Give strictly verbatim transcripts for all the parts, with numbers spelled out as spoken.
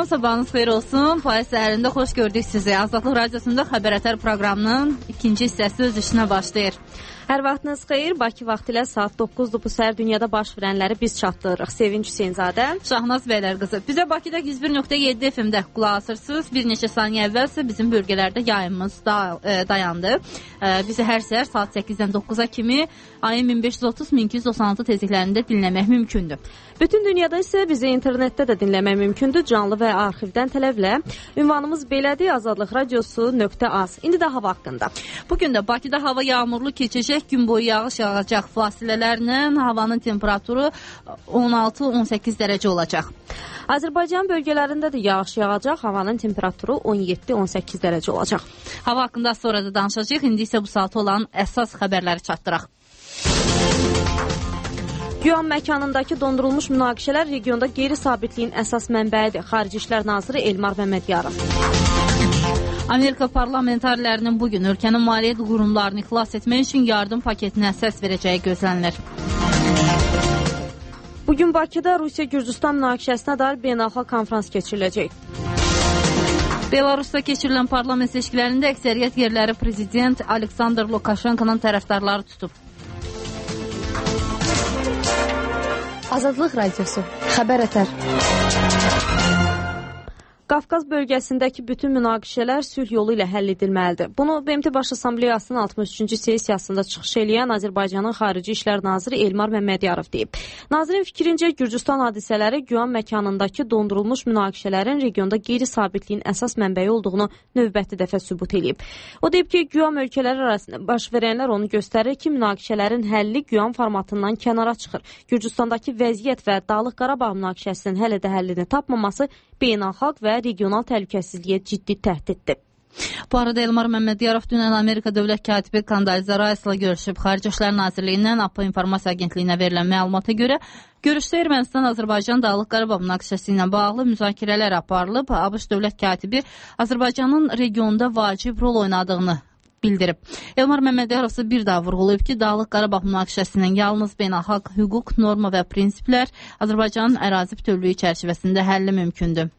sabahınız xeyir olsun. Faiz səhərində xoş gördük sizi. Azadlıq Radiosunda Xəbər Ətər proqramının ikinci hissəsi öz işinə başlayır. Hər vaxtınız xeyir. Bakı vaxtı ilə saat doqquzdur. Bu səhər dünyada baş verənləri biz çatdırırıq. Sevinç Hüseynzadə, Şahnaz Bəylərqızı. Bizə Bakıda yüz bir nöqtə yeddi F M-də qulaq asırsınız. Bir neçə saniyə əvvəlsə bizim bölgələrdə yayımımız da, e, dayandı. E, bizi hər səhər saat səkkizdən doqquza kimi A M min beş yüz otuz min iki yüz doxsan altı tezliklərində dinləmək mümkündür. Bütün dünyada isə bizi internetdə də dinləmək mümkündür. Canlı və arxivdən tələblə. Ünvanımız belədir: azadlıq radiosu nöqtə az. İndi də hava haqqında. Bugün də Bakıda hava yağmurlu keçəcək. Gün boyu yağış yağacaq fasilələrlə. Havanın temperaturu on altı on səkkiz dərəcə olacaq. Azərbaycan bölgələrində də yağış yağacaq. Havanın temperaturu on yeddi on səkkiz dərəcə olacaq. Hava haqqında sonra da danışacağıq. İndi isə bu saat olan əsas xəbərləri çatdıraq. Güyan məkanındakı dondurulmuş münaqişələr regionda qeyri-sabitliyin əsas mənbəyidir. Xarici İşlər Naziri Elmar Məmmədiyarov. Amerika parlamentarlərinin bugün ölkənin maliyyə qurumlarını xilas etmək üçün yardım paketinə səs verəcəyi gözlənilir. Bugün Bakıda Rusiya-Gürcüstan münaqişəsinə dair beynəlxalq konfrans keçiriləcək. Belarusda keçirilən parlament seçkilərində əksəriyyət yerləri prezident Aleksandr Lukashenkonun tərəfdarları tutub. Azadlıq Radiosu, Xəbər Ətər. Qafqaz bölgəsindəki bütün münaqişələr sülh yolu ilə həll edilməlidir. Bunu B M T Baş Assambleyasının altmış üçüncü sessiyasında çıxış eləyən Azərbaycanın Xarici İşlər Naziri Elmar Məmmədiyarov deyib. Nazirin fikrincə Gürcüstan hadisələri Güyan məkanındakı dondurulmuş münaqişələrin regionda qeyri-sabitliyin əsas mənbəyi olduğunu növbəti dəfə sübut edib. O deyib ki, Güyan ölkələri arasında baş verənlər onu göstərir ki, münaqişələrin həlli Güyan formatından kənara çıxır. Gürcüstandakı vəziyyət və Dağlıq Qarabağ münaqişəsinin hələ də həllini tapmaması beynəlxalq və regional təhlükəsizliyə ciddi təhdiddir. Bu arada Elmar Məmmədiyarov dünən Amerika dövlət katibi Condoleezza Rice'la görüşüb. Xarici İşlər Nazirliyindən A P A İnformasiya Agentliyinə verilən məlumata görə görüşdə Ermənistan-Azərbaycan Dağlıq Qarabağ münaqişəsi ilə bağlı müzakirələr aparılıb. ABŞ dövlət katibi Azərbaycanın regionda vacib rol oynadığını bildirib. Elmar Məmmədiyarov isə bir daha vurğulayıb ki, Dağlıq Qarabağ münaqişəsinin yalnız beynəlxalq hüquq, norma və prinsiplər Azərbaycanın ərazi bütövlüyü çərçivəsində həlli mümkündür.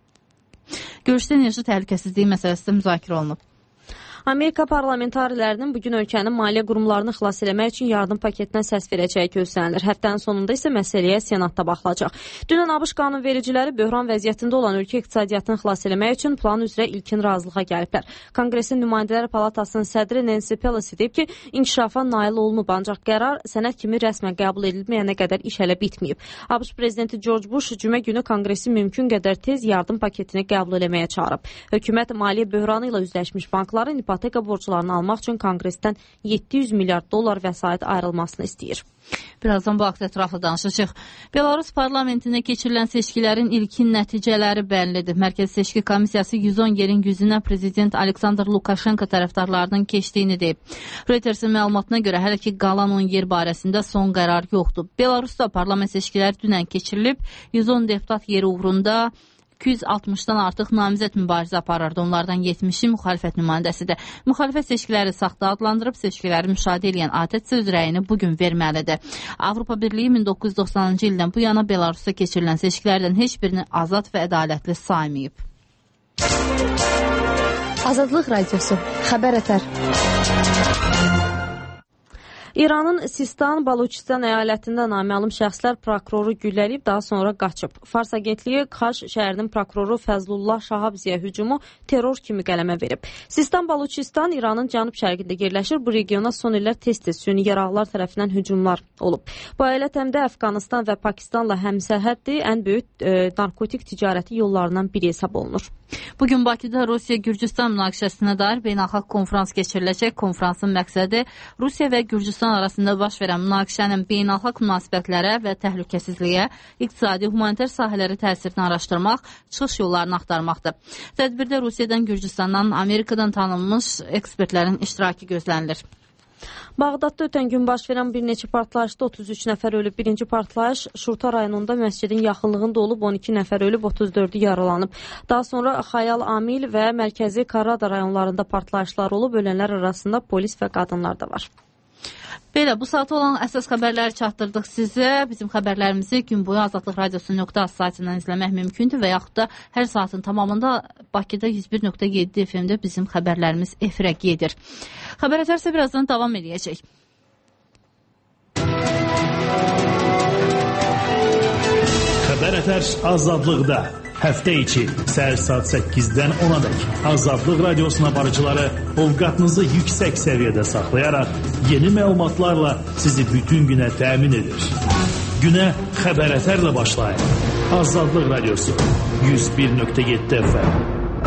Görüşdə enerji təhlükəsizliyi məsələsi də müzakirə olunub. Amerika parlamentarlərinin bugün ölkənin maliyyə qurumlarını xilas eləmək üçün yardım paketinə səs verəcəyi gözlənilir. Həftənin sonunda isə məsələyə Senatda baxılacaq. Dünən ABŞ qanunvericiləri böhran vəziyyətində olan ölkə iqtisadiyyatını xilas eləmək üçün plan üzrə ilkin razılığa gəliblər. Konqresin Nümayəndələr Palatasının sədri Nancy Pelosi deyib ki, inkişafa nail olunub, ancaq qərar sənəd kimi rəsmən qəbul edilməyənə qədər iş hələ bitməyib. ABŞ prezidenti George Bush cümə günü Konqresi mümkün qədər tez yardım paketini qəbul eləməyə çağırıb. Hökumət maliyyə böhranı ilə üzləşmiş bankların ipoteka borclarını almaq üçün Konqresdən yeddi yüz milyard dollar vəsait ayrılmasını istəyir. Birazdan bu haqda ətraflı danışacağıq. Belarus parlamentində keçirilən seçkilərin ilkin nəticələri bəllidir. Mərkəzi Seçki Komissiyası yüz on yerin yüzünə prezident Aleksandr Lukashenko tərəfdarlarının keçdiyini deyib. Reutersin məlumatına görə hələ ki qalan on yer barəsində son qərar yoxdur. Belarusda parlament seçkiləri dünən keçirilib. yüz on deputat yeri uğrunda iki yüz altmışdan artıq namizəd mübarizə aparırdı. Onlardan yetmişi müxalifət nümayəndəsidir. Müxalifət seçkiləri saxta adlandırıb, seçkiləri müşahidə edən ATƏT söz rəyini bugün verməlidir. Avropa Birliyi min doqquz yüz doxsanıncı ildən bu yana Belarusda keçirilən seçkilərdən heç birini azad və ədalətli saymayıb. Azadlıq Radiosu, Xəbər Ətər. İranın Sistan, Baluchistan əyalətində naməlum şəxslər prokuroru güllələyib, daha sonra qaçıb. Fars agentliyi Kaş şəhərinin prokuroru Fəzlullah Şahabziyə hücumu terror kimi qələmə verib. Sistan, Baluchistan İranın cənub-şərqində yerləşir. Bu regiona son illər tez-tez süni yaraqlar tərəfindən hücumlar olub. Bu əyalət həm də Əfqanistan və Pakistanla həmsərhəddir, ən böyük e, narkotik ticarəti yollarından biri hesab olunur. Bugün Bakıda Rusiya-Gürcüstan münaqişəsinə dair beynəlxalq konfrans keçiriləcək. Konfransın məqsədi Rusiya və Gürcüstan arasında baş verən münaqişənin beynəlxalq münasibətlərə və təhlükəsizliyə, iqtisadi, humanitar sahələri təsirini araşdırmaq, çıxış yollarını axtarmaqdır. Tədbirdə Rusiyadan, Gürcüstandan, Amerikadan tanınmış ekspertlərin iştirakı gözlənilir. Bağdadda ötən gün baş verən bir neçə partlayışda otuz üç nəfər ölüb. Birinci partlayış Şurta rayonunda məscidin yaxınlığında olub, on iki nəfər ölüb, otuz dördü yaralanıb. Daha sonra Xayal Amil və Mərkəzi Karada rayonlarında partlayışlar olub, ölənlər arasında polis və qadınlar da var. Belə, bu saat olan əsas xəbərləri çatdırdıq sizə. Bizim xəbərlərimizi gün boyu azadlıq radiosu nöqtə az saytından izləmək mümkündür və yaxud da hər saatın tamamında Bakıda yüz bir nöqtə yeddi F M-də bizim xəbərlərimiz efirə gedir. Xəbər ətərsə birazdan davam edəcək. Xəbər ətər azadlıqda. Həftə içi səhər saat səkkizdən ona dək Azadlıq radiosuna barıcıları ovqatınızı yüksək səviyyədə saxlayaraq yeni məlumatlarla sizi bütün günə təmin edir. Günə xəbər ətərlə başlayın. Azadlıq radiosu yüz bir nöqtə yeddi F M.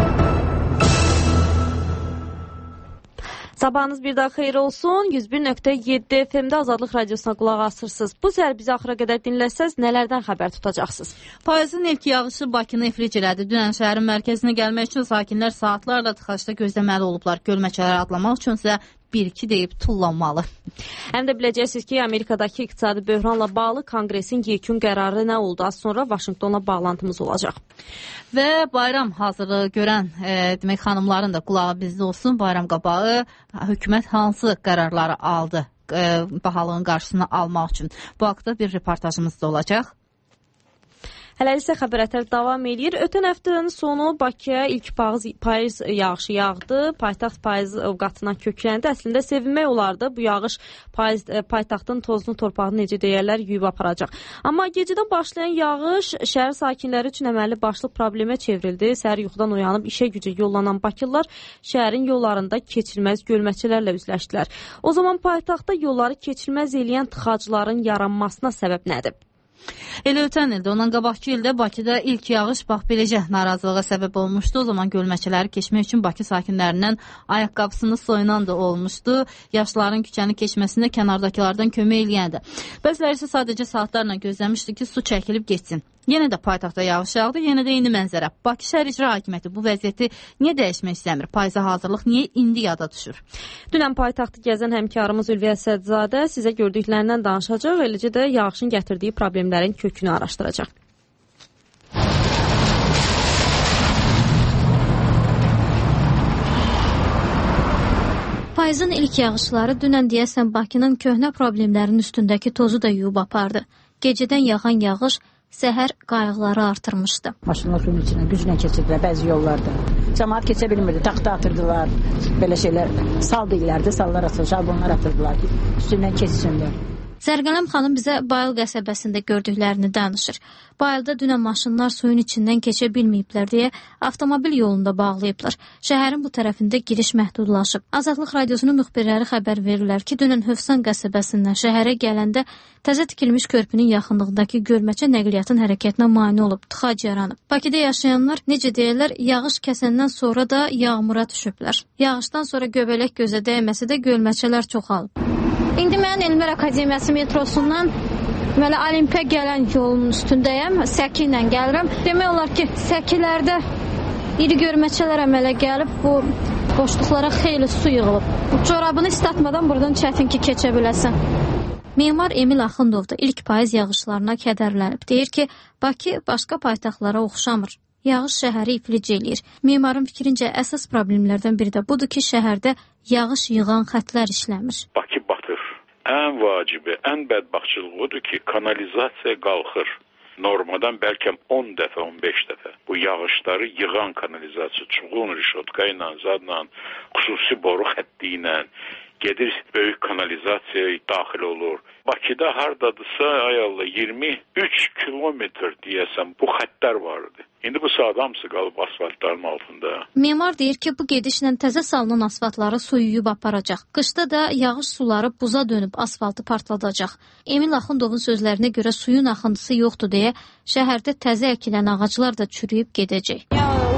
Sabahınız bir daha xeyir olsun. yüz bir nöqtə yeddi F M-də Azadlıq radiosuna qulaq asırsınız. Bu səhər bizi axıra qədər dinləsəz, nələrdən xəbər tutacaqsınız? Payızın ilk yağışı Bakını iflic elədi. Dünən şəhərin mərkəzinə gəlmək üçün sakinlər saatlarla tıxacda gözləməli olublar. Gölməçələri adlamaq üçün isə bir iki deyib tullanmalı. Həm də biləcəksiniz ki, Amerikadakı iqtisadi böhranla bağlı Konqresin yekun qərarı nə oldu? Az sonra Vaşinqtonla bağlantımız olacaq. Və bayram hazırlığı görən e, demək xanımların da qulağı bizdə olsun. Bayram qabağı hökumət hansı qərarları aldı e, bahalığın qarşısını almaq üçün? Bu haqda bir reportajımız da olacaq. Hələliksə xəbər ətər davam edir. Ötən həftənin sonu Bakıya ilk payız, payız yağışı yağdı. Paytaxt payız qatına kökləndi. Əslində sevinmək olardı. Bu yağış payız, paytaxtın tozlu torpağını necə deyərlər yuyub aparacaq. Amma gecədən başlayan yağış şəhər sakinləri üçün əməlli başlı problemə çevrildi. Səhər yuxudan uyanıb işə gücə yollanan bakılılar şəhərin yollarında keçilməz gölməçələrlə üzləşdilər. O zaman paytaxtda yolları keçilməz eləyən tıxacların yaranmasına səbəb nədir? Elə ötən ildə, ondan qabaqki ildə Bakıda ilk yağış bax beləcə narazılığa səbəb olmuşdu. O zaman gölməçələri keçmək üçün Bakı sakinlərindən ayaqqabısını soyunan da olmuşdu. Yaşlıların küçəni keçməsində kənardakılardan kömək eləyəndi. Bəziləri isə sadəcə saatlarla gözləmişdi ki, su çəkilib geçsin. Yenə də paytaxtda yağış yağdı, yenə də indi mənzərə. Bakı şəhər icra hakimiyyəti bu vəziyyəti niyə dəyişmək istəmir? Payıza hazırlıq niyə indi yada düşür? Dünən paytaxtı gəzən həmkarımız Ülviyə Sədzadə sizə gördüklərindən danışacaq, eləcə də yağışın gətirdiyi problemlərin kökünü araşdıracaq. Payızın ilk yağışları dünən deyəsən Bakının köhnə problemlərinin üstündəki tozu da yuyub apardı. Gecədən yağan yağış səhər qayıqları artırmışdı. Maşınlar suyun içindən güclə keçirdilər bəzi yollarda. Cəmaat keçə bilmirdi, taxta atırdılar, belə şeylər, sal deyirlərdi, sallar atırdılar, şarbonlar atırdılar ki, üstündən keçsinlər. Zərqələm xanım bizə Bayıl qəsəbəsində gördüklərini danışır. Bayılda dünən maşınlar suyun içindən keçə bilməyiblər deyə avtomobil yolunda bağlayıblar. Şəhərin bu tərəfində giriş məhdudlaşıb. Azadlıq radiosunun müxbirləri xəbər verirlər ki, dünən Hövsan qəsəbəsindən şəhərə gələndə təzə tikilmiş körpünün yaxınlığındakı gölməçə nəqliyyatın hərəkətinə mane olub, tıxac yaranıb. Bakıda yaşayanlar necə deyirlər, yağış kəsəndən sonra da yağmura düşüblər. Yağışdan sonra göbələk gözə dəyməsə də gölməçələr çoxalıb. İndi mən Elmlər Akademiyası metrosundan belə Olimpiya gələn yolun üstündəyəm, səki ilə gəlirəm. Demək olar ki, səkilərdə iri gölməçələr əmələ gəlib, bu boşluqlara xeyli su yığılıb. Corabını islatmadan buradan çətin ki, keçə biləsən. Memar Emil Axundov da ilk payız yağışlarına kədərlənib. Deyir ki, Bakı başqa paytaxtlara oxşamır. Yağış şəhəri iflic eləyir. Memarın fikrincə əsas problemlərdən biri də budur ki, şəhərdə yağış yığan xətlər işləmir. Bakı batır. Ən vacibi, ən bədbaxtçılıq odur ki, kanalizasiya qalxır. Normadan bəlkə on dəfə, on beş dəfə. Bu yağışları yığan kanalizasiya, çuğun rişotka ilə, zadla, xüsusi boru xətti ilə gedir, böyük kanalizasiyaya daxil olur. Bakıda hardadırsa, ay Allah, iyirmi üç kilometr deyəsən bu xəttlər vardı. İndi bu saat hamısı qalıb asfaltların altında. Memar deyir ki, bu gedişlə təzə salınan asfaltları su yuyub aparacaq. Qışda da yağış suları buza dönüb asfaltı partladacaq. Emil Axundovun sözlərinə görə suyun axıntısı yoxdur deyə şəhərdə təzə əkilən ağaclar da çürüyüb gedəcək.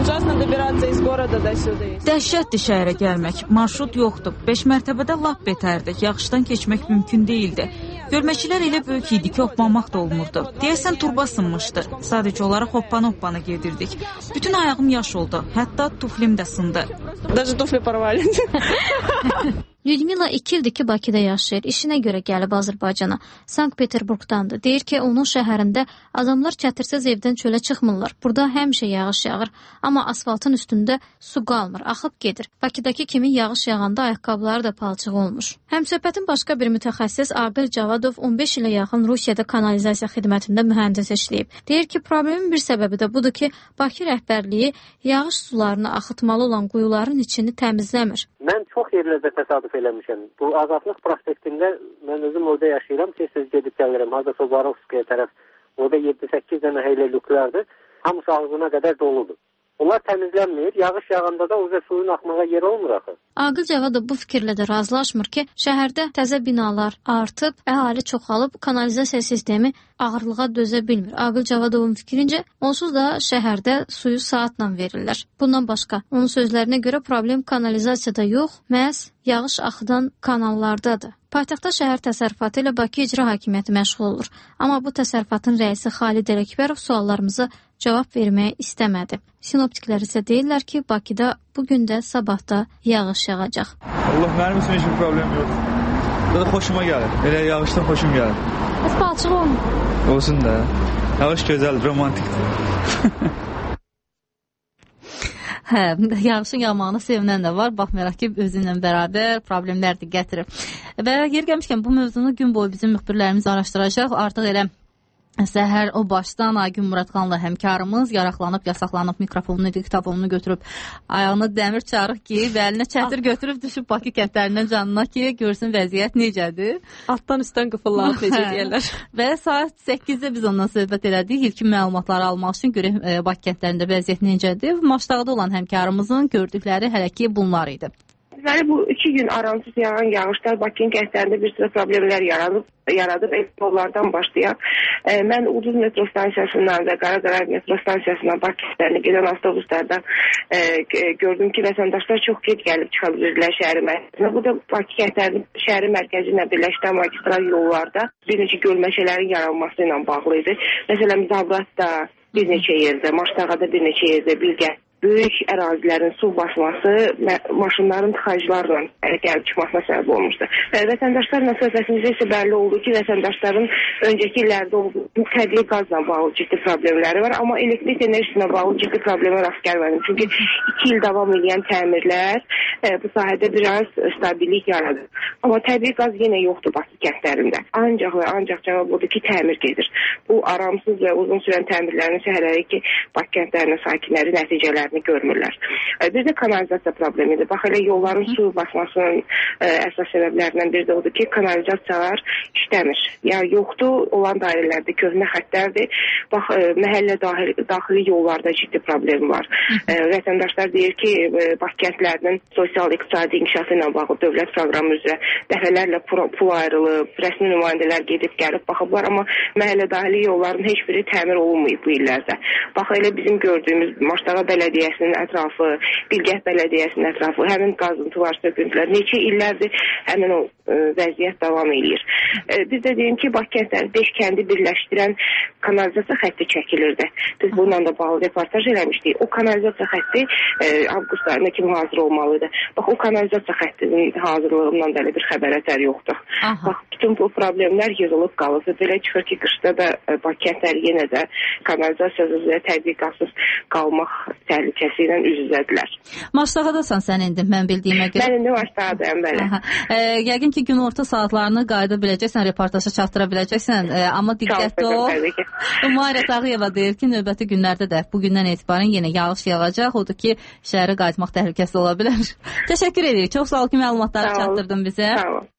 Dəhşətdir şəhərə gəlmək. Marşrut yoxdur. beş mərtəbədə lap betərdir. Yağışdan keçmək mümkün değildi. Gölməçilər elə böyük idi ki, hoppamaq da olmurdu. Deyəsən turba sınmışdı. Sadəcə olaraq hoppana-hoppana gedirdik. Bütün ayağım yaş oldu. Hətta tuflim də sındı. Lyudmila iki ildir ki Bakıda yaşayır. İşinə görə gəlib Azərbaycana. Sankt-Peterburqdandır. Deyir ki, onun şəhərində adamlar çətirsiz evdən çölə çıxmırlar. Burada həmişə yağış yağır, amma asfaltın üstündə su qalmır, axıb gedir. Bakıdakı kimi yağış yağanda ayaqqabıları da palçıq olmuş. Həmsöhbətin başqa bir mütəxəssis Aqil Cavadov on beş ilə yaxın Rusiyada kanalizasiya xidmətində mühəndis işləyib. Deyir ki, problemin bir səbəbi də budur ki, Bakı rəhbərliyi yağış sularını axıtmalı olan quyuların içini təmizləmir. Mən çox yerlərdə təsadüf eləmişəm. Bu Azadlıq prospektində mən özüm orada yaşayıram. Tez-tez gedib gəlirəm. Hazır Sobarovskaya tərəf orada yeddi səkkiz dənə heyləliklərdir. Hamısı ağzına qədər doludur. Onlar təmizlənmir. Yağış yağanda da o suyun axmağa yer olmur axı. Aqil Cavadov bu fikirlə də razılaşmır ki, şəhərdə təzə binalar artıb, əhali çoxalıb, kanalizasiya sistemi ağırlığa dözə bilmir. Aqil Cavadovun fikrincə, onsuz da şəhərdə suyu saatla verirlər. Bundan başqa, onun sözlərinə görə problem kanalizasiyada yox, məhz yağış axıdan kanallardadır. Paytaxtda şəhər təsərrüfatı ilə Bakı İcra Hakimiyyəti məşğul olur. Amma bu təsərrüfatın rəisi Xalid Ələkbərov suallarımıza cavab verməyə istəmədi. Sinoptiklər isə deyirlər ki, Bakıda bugün də sabahda yağış yağacaq. Allah, mənim üçün heç bir problem yox. Bu da xoşuma gəlir. Elə yağışdan xoşum gəlir. Bəs palçıq olmur? Olsun da. Yağış gözəldir, romantikdir. Hə, yağışın yağmağına sevinən də var. Baxmayaraq ki, özünlə bərabər problemlər də gətirir. Və yer gəlmişkən bu mövzunu gün boyu bizim müxbirlərimiz araşdıracaq. Artıq elə səhər o başdan Aygün Muradxanla həmkarımız yaraqlanıb, yasaqlanıb, mikrofonunu, diktafonunu götürüb, ayağına dəmir çarıq ki, və əlinə çətir götürüb düşüb Bakı kəndlərindən canına ki, görsün vəziyyət necədir. Altdan üstdən qıfıllanıb necə deyərlər. Və saat səkkizdə biz ondan söhbət elədik. İlkin məlumatları almaq üçün görək e, Bakı kəndlərində vəziyyət necədir. Maçdağda olan həmkarımızın gördükləri hələ ki bunlar idi. Deməli, bu iki gün aramsız yağan yağışlar Bakının kəndlərində bir sıra problemlər yaradıb, yaradıb yollardan başlayaq. E, mən Ulduz metro stansiyasından və Qaraqaray metro stansiyasından Bakı kəndlərinə gedən avtobuslardan e, gördüm ki, vətəndaşlar çox gec gəlib çıxa bilirlər şəhəri mərkəzinə. Bu da Bakı kəndlərinin şəhəri mərkəzi ilə birləşdən magistral yollarda bir neçə gölməçələrin yaranması ilə bağlı idi. Məsələn, Zabratda bir neçə yerdə, Maçdağada bir neçə yerdə, Bilgə böyük ərazilərin su basması maşınların tıxaclarla gəlib çıxmasına səbəb olmuşdu. Və vətəndaşlarla söhbətimizdə isə bəlli oldu ki, vətəndaşların öncəki illərdə olduğu təbii qazla bağlı ciddi problemləri var, amma elektrik enerjisinə bağlı ciddi problemə rast gəlmədim. Çünki iki il davam edən təmirlər e, bu sahədə biraz stabillik yaradır. Amma təbii qaz yenə yoxdur Bakı kəndlərində. Ancaq və ancaq cavab odur ki, təmir gedir. Bu aramsız və uzun sürən təmirlərin isə hələ ki, Bakı kəndlərinin sakinləri nəticələr görmürlər. Bir də kanalizasiya problemidir. Bax, elə yolların su basmasının ə, əsas səbəblərindən biri də odur ki, kanalizasiyalar işləmir. Ya yoxdur, olan dairələrdə köhnə xəttlərdir. Bax, ə, məhəllə daxili, daxili yollarda ciddi problem var. Ə, vətəndaşlar deyir ki, ə, Bakı kəndlərinin sosial-iqtisadi inkişafı ilə bağlı dövlət proqramı üzrə dəfələrlə pul ayrılıb, rəsmi nümayəndələr gedib gəlib baxıblar, amma məhəllə daxili yolların heç biri təmir olunmayıb bu illərdə. Bax, elə bizim gördüyümüz Maçdağa Bələdiyyəsinin ətrafı, Bilgət Bələdiyyəsinin ətrafı, həmin qazıntılar, söküntülər neçə illərdir həmin o ə, vəziyyət davam edir. Ə, biz də deyim ki, Bakı kəndləri beş kəndi birləşdirən kanalizasiya xətti çəkilirdi. Biz bununla da bağlı reportaj eləmişdik. O kanalizasiya xətti ə, avqust ayına kimi hazır olmalıdır. Bax, o kanalizasiya xəttinin hazırlığından da elə bir xəbər əsər yoxdur. Aha. Bax, bütün bu problemlər yığılıb qalıb. Belə çıxır ki, qışda da ə, Bakı kəndləri yenə də kanalizasiyasız və təbii-qazsız qalmaq təhlükəsi ilə üz-üzədirlər. Maçdağadasan sən indi, mən bildiyimə görə. Mən indi Maçdağdayım, bəli. E, yəqin ki, gün orta saatlarını qayıda biləcəksən, reportajı çatdıra biləcəksən, e, amma diqqətli ol. Umarə Tağıyeva deyir ki, növbəti günlərdə də bugündən etibarən yenə yağış yağacaq, odur ki, şəhərə qayıtmaq təhlükəsi ola bilər. Təşəkkür edirik, çox sağ ol ki, məlumatları çatdırdın bizə. Sağ ol.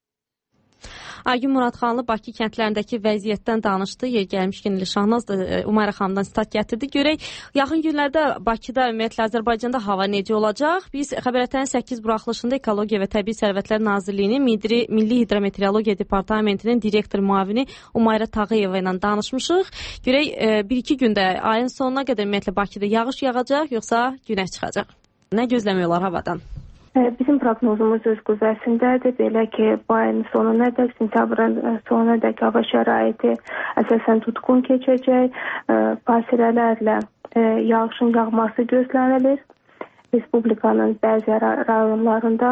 Aygün Muradxanlı Bakı kəndlərindəki vəziyyətdən danışdı. Yer gəlmişkən İli Şahnaz da Umarə xanımdan sitat gətirdi. Görək, yaxın günlərdə Bakıda, ümumiyyətlə Azərbaycanda hava necə olacaq? Biz Xəbərətənin səkkiz buraxılışında Ekologiya və Təbii Sərvətlər Nazirliyinin Midri, Milli Hidrometeorologiya Departamentinin direktor müavini Umarə Tağıyeva ilə danışmışıq. Görək, bir-iki gündə ayın sonuna qədər ümumiyyətlə Bakıda yağış yağacaq, yoxsa günəş çıxacaq? Nə gözləmək olar havadan? Bizim proqnozumuz öz qüvvəsindədir. Belə ki, bu ayın sonunadək, sentyabrın sonunadək hava şəraiti əsasən tutqun keçəcək. Fasilələrlə yağışın yağması gözlənilir. Respublikanın bəzi rayonlarında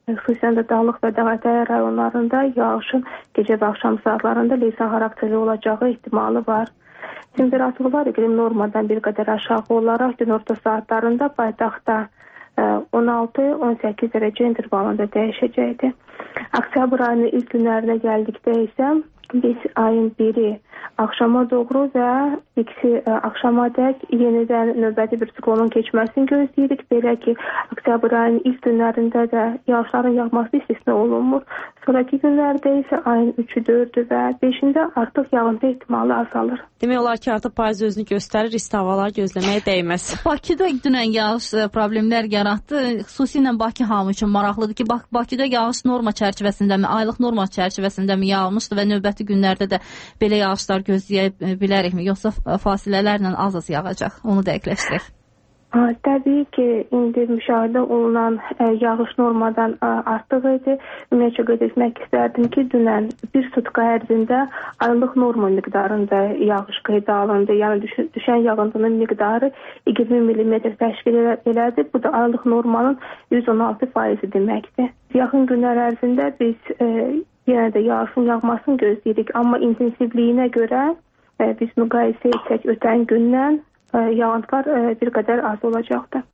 xüsusən də Dağlıq və Dağətəyi rayonlarında yağışın gecə və axşam saatlarında leysan xarakterli olacağı ehtimalı var. Temperaturlar iqlim normadan bir qədər aşağı olaraq gün orta saatlarında paytaxtda on altı on səkkiz dərəcə intervalında dəyişəcəkdir. Oktyabr ayının ilk günlərinə gəldikdə isə biz ayın biri axşama doğru və ikisi axşama dək yenidən növbəti bir siklonun keçməsini gözləyirik. Belə ki, oktyabr ayının ilk günlərində də yağışların yağması istisna olunmur. Sonraki günlərdə isə ayın üçü, dördü və beşində artıq yağıntı ehtimalı azalır. Demək olar ki, artıq payız özünü göstərir, isti havalar gözləməyə dəyməz. Bakıda dünən yağış problemlər yaratdı. Xüsusilə Bakı hamı üçün maraqlıdır ki, Bakıda yağış norma çərçivəsindəmi, aylıq norma çərçivəsindəmi yağmışdı və növbəti günlərdə də belə yağışlar gözləyə bilərikmi, yoxsa fasilələrlə az-az yağacaq? Onu dəqiqləşdirək. Təbii ki, indi müşahidə olunan ə, yağış normadan ə, artıq idi. Ümumiyyətcə qeyd etmək istərdim ki, dünən bir sutka ərzində aylıq norma miqdarında yağış qeydə alındı. Yəni düş düşən yağıntının miqdarı iyirmi millimetr təşkil elədi. Bu da aylıq normanın yüz on altı faizi deməkdir. Yaxın günlər ərzində biz ə, yenə də yağışın yağmasını gözləyirik. Amma intensivliyinə görə ə, biz müqayisə etsək ötən gündən yağıntılar bir qədər az olacaqdır.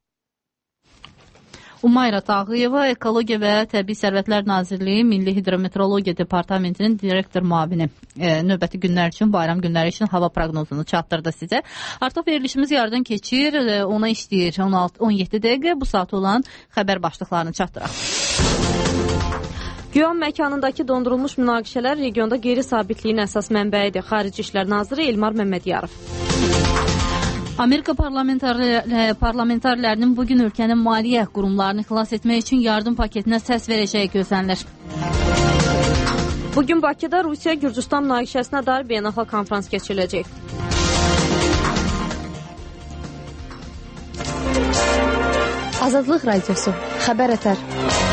Umayra Tağıyeva, Ekologiya və Təbii Sərvətlər Nazirliyi Milli Hidrometeorologiya Departamentinin direktor müavini e, növbəti günlər üçün, bayram günləri üçün hava proqnozunu çatdırdı sizə. Artıq verilişimiz yardan keçir, e, ona işləyir on altı on yeddi dəqiqə bu saat olan xəbər başlıqlarını çatdıraq. Güyan məkanındakı dondurulmuş münaqişələr regionda qeyri-sabitliyin əsas mənbəyidir. Xarici İşlər Naziri Elmar Məmmədiyarov. Amerika parlamentarlərinin bugün ölkənin maliyyə qurumlarını xilas etmək üçün yardım paketinə səs verəcəyi gözlənilir. Bugün Bakıda Rusiya-Gürcüstan münaqişəsinə dair beynəlxalq konfrans keçiriləcək. Azadlıq Radiosu, xəbər ətər.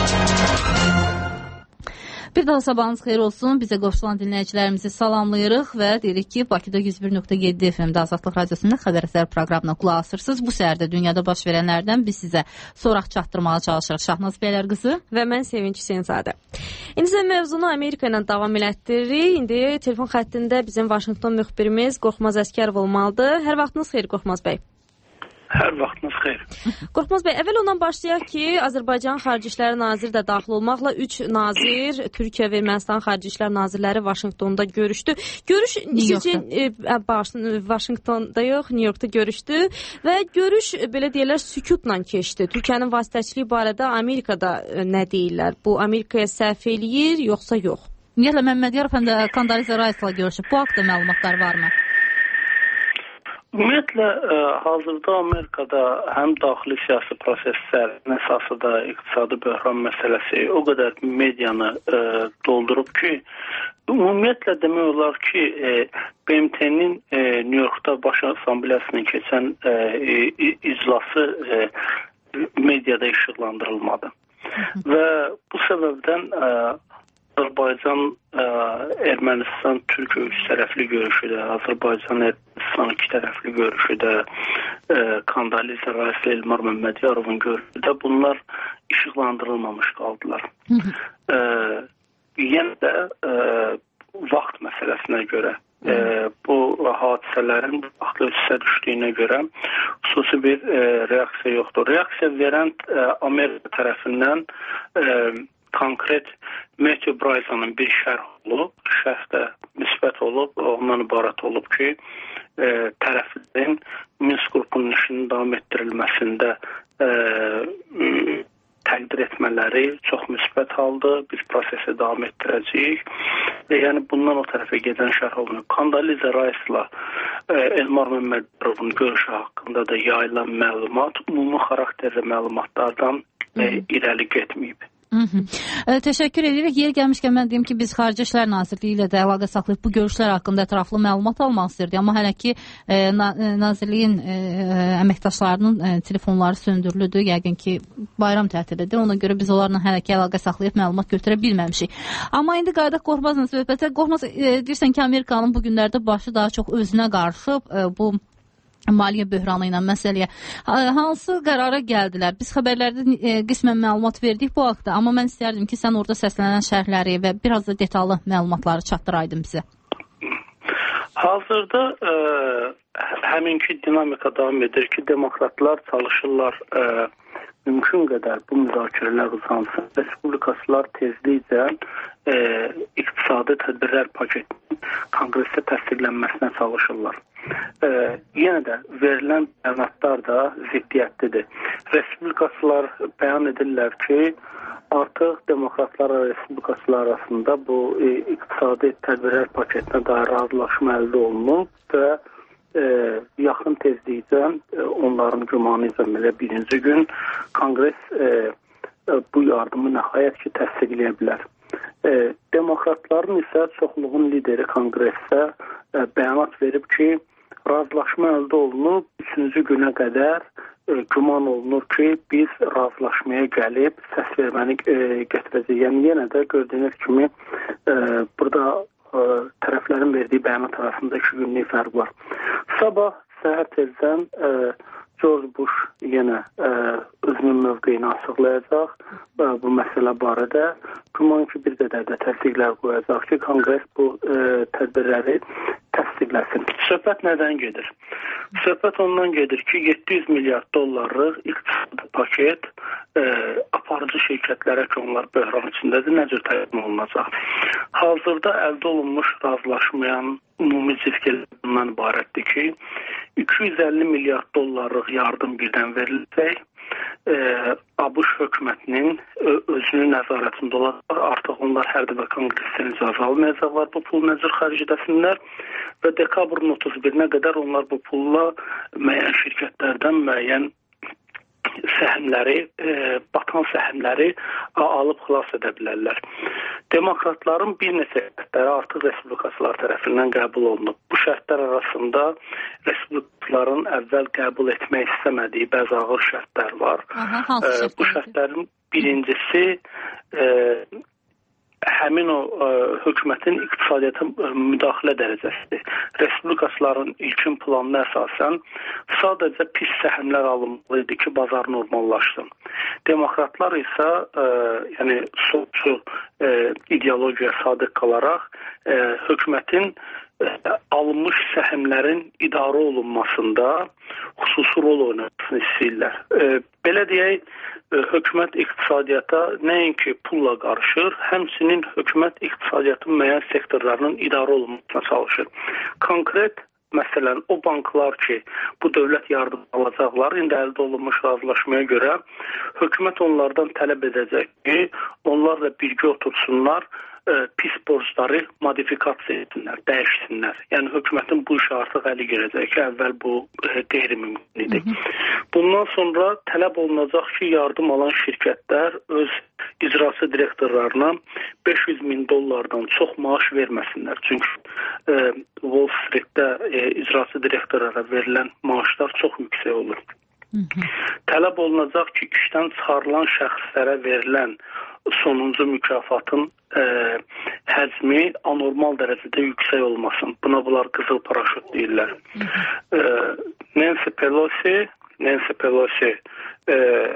Bir daha sabahınız xeyir olsun. Bizə qoşulan dinləyicilərimizi salamlayırıq və deyirik ki, Bakıda yüz bir nöqtə yeddi F M-də Azadlıq Radiosunda xəbər əsər proqramına qulaq asırsınız. Bu səhərdə dünyada baş verənlərdən biz sizə soraq çatdırmağa çalışırıq. Şahnaz Bəylər qızı və mən Sevinç Hüseynzadə. İndi isə mövzunu Amerika ilə davam elətdiririk. İndi telefon xəttində bizim Vaşinqton müxbirimiz Qorxmaz Əskərov olmalıdır. Hər vaxtınız xeyir Qorxmaz bəy. Hər vaxtınız xeyir. Qorxmaz bəy, əvvəl ondan başlayaq ki, Azərbaycan Xarici İşlər Naziri də daxil olmaqla üç nazir, Türkiyə və Ermənistan Xarici İşlər Nazirləri Vaşinqtonda görüşdü. Görüş sizcə e, Vaşinqtonda yox, Nyu-Yorkda görüşdü və görüş belə deyirlər sükutla keçdi. Türkiyənin vasitəçiliyi barədə Amerikada nə deyirlər? Bu Amerikaya səhv eləyir, yoxsa yox? Ümumiyyətlə Məmmədiyarov həm də Kondoliza Rice'la görüşüb. Bu haqda məlumatlar varmı? Ümumiyyətlə, ə, hazırda Amerikada həm daxili siyasi proseslərin əsası da iqtisadi böhran məsələsi o qədər medianı ə, doldurub ki, ümumiyyətlə demək olar ki, ə, B M T-nin ə, New-Yorkda Baş Assambleyasının keçən ə, iclası ə, mediada işıqlandırılmadı. Və bu səbəbdən ə, Azərbaycan, ə, Ermənistan, Türkiyə üç tərəfli görüşü də, Azərbaycan, Ermənistan iki tərəfli görüşü də, ə, Kondoliza Rice, Elmar Məmmədiyarovun görüşü də bunlar işıqlandırılmamış qaldılar. ə, yenə də ə, vaxt məsələsinə görə, ə, bu hadisələrin vaxtlı üstə düşdüyünə görə xüsusi bir ə, reaksiya yoxdur. Reaksiya verən ə, Amerika tərəfindən ə, konkret Matthew Bryson-ın bir şərh olub, şərh də müsbət olub, ondan ibarət olub ki, e, tərəflərin Minsk qrupunun işinin davam etdirilməsində e, təqdir etmələri çox müsbət haldır. Biz prosesi davam etdirəcəyik. E, yəni bundan o tərəfə gedən şərh olunub. Kondoliza Rice-la e, Elmar Məmmədiyovun görüşü haqqında da yayılan məlumat ümumi xarakterli məlumatlardan e, irəli getməyib. Hı -hı. E, təşəkkür edirik. Yer gəlmişkən mən deyim ki, biz Xarici İşlər Nazirliyi ilə də əlaqə saxlayıb bu görüşlər haqqında ətraflı məlumat almaq istirdik. Amma hələ ki e, na Nazirliyin e, əməkdaşlarının e, telefonları söndürülüdür. Yəqin ki bayram tətilidir. Ona görə biz onlarla hələ ki əlaqə saxlayıb məlumat götürə bilməmişik. Amma indi qayıdaq Qorxmazla söhbətə. Qorxmaz, e, deyirsən ki, Amerikanın bu günlərdə başı daha çox özünə qarışıb. E, bu maliyyə böhranı ilə məsələyə hansı qərara gəldilər? Biz xəbərlərdə e, qismən məlumat verdik bu haqda, amma mən istərdim ki, sən orada səslənən şərhləri və biraz da detallı məlumatları çatdıraydın bizə. Hazırda e, həminki dinamika davam edir ki, demokratlar çalışırlar e, mümkün qədər bu müzakirələr uzansın. Respublikaçılar tezliklə e, iqtisadi tədbirlər paketinin konqresdə təsdiqlənməsinə çalışırlar. E, yenə də verilən bəyanatlar da ziddiyyətlidir. Respublikaçılar bəyan edirlər ki, artıq demokratlar və respublikaçılar arasında bu e, iqtisadi tədbirlər paketinə dair razılaşma əldə olunub və e, yaxın tezlikdə e, onların gümanı isə belə birinci gün Konqres e, e, bu yardımı nəhayət ki təsdiqləyə bilər. E, demokratların isə çoxluğun lideri Konqresdə e, bəyanat verib ki, razılaşma əldə olunub, üçüncü günə qədər e, güman olunur ki, biz razılaşmaya gəlib səs verməni e, gətirəcəyik. Yəni yenə də gördüyünüz kimi e, burada e, tərəflərin verdiyi bəyanat arasında iki günlük fərq var. Sabah səhər tezdən e, George Bush yenə e, özünün mövqeyini açıqlayacaq e, bu məsələ barədə. Güman ki, bir qədər də təsdiqlər qoyacaq ki, Konqres bu e, tədbirləri təsdiqləsin. Söhbət nədən gedir? Söhbət ondan gedir ki, yeddi yüz milyard dollarlıq iqtisadi paket e, aparıcı şirkətlərə ki, onlar böhran içindədir, nə cür təqdim olunacaq? Hazırda əldə olunmuş razılaşmayan ümumi cizgilərdən ibarətdir ki, iki yüz əlli milyard dollarlıq yardım birdən veriləcək. E, ABŞ hökumətinin özünün nəzarətində olacaq. Artıq onlar hərbi və konqresdən icazə almayacaqlar bu pul nə cür xərc edəsinlər və dekabrın otuz birinə qədər onlar bu pulla müəyyən şirkətlərdən müəyyən səhmləri, e, batan səhmləri alıb xilas edə bilərlər. Demokratların bir neçə şərtləri artıq respublikaçılar tərəfindən qəbul olunub. Bu şərtlər arasında respublikaçıların əvvəl qəbul etmək istəmədiyi bəzi ağır şərtlər var. Aha, hansı şərtlər? E, bu şərtlərin birincisi e, həmin o e, hökumətin iqtisadiyyata müdaxilə dərəcəsidir. Respublikaçıların ilkin planına əsasən sadəcə pis səhmlər alınmalı idi ki, bazar normallaşsın. Demokratlar isə e, yəni solçu e, ideologiyaya sadiq qalaraq e, hökumətin e, alınmış səhmlərin idarə olunmasında xüsusi rol oynamasını istəyirlər. E, belə deyək, hökumət iqtisadiyyata nəinki pulla qarışır, həmçinin hökumət iqtisadiyyatın müəyyən sektorlarının idarə olunmasına çalışır. Konkret, məsələn, o banklar ki, bu dövlət yardım alacaqlar, indi əldə olunmuş razılaşmaya görə hökumət onlardan tələb edəcək ki, onlarla birgə otursunlar, pis borcları modifikasiya etsinlər, dəyişsinlər. Yəni, hökumətin bu işə artıq əli girəcək ki, əvvəl bu e, qeyri-mümkün idi. Bundan sonra tələb olunacaq ki, yardım alan şirkətlər öz icrası direktorlarına beş yüz min dollardan çox maaş verməsinlər. Çünki e, Wall Streetdə e, icrası direktorlara verilən maaşlar çox yüksək olur. Hı -hı. Tələb olunacaq ki, işdən çıxarılan şəxslərə verilən sonuncu mükafatın e, həcmi anormal dərəcədə yüksək olmasın. Buna bunlar qızıl paraşüt deyirlər. E, Nancy Pelosi, Nancy Pelosi e,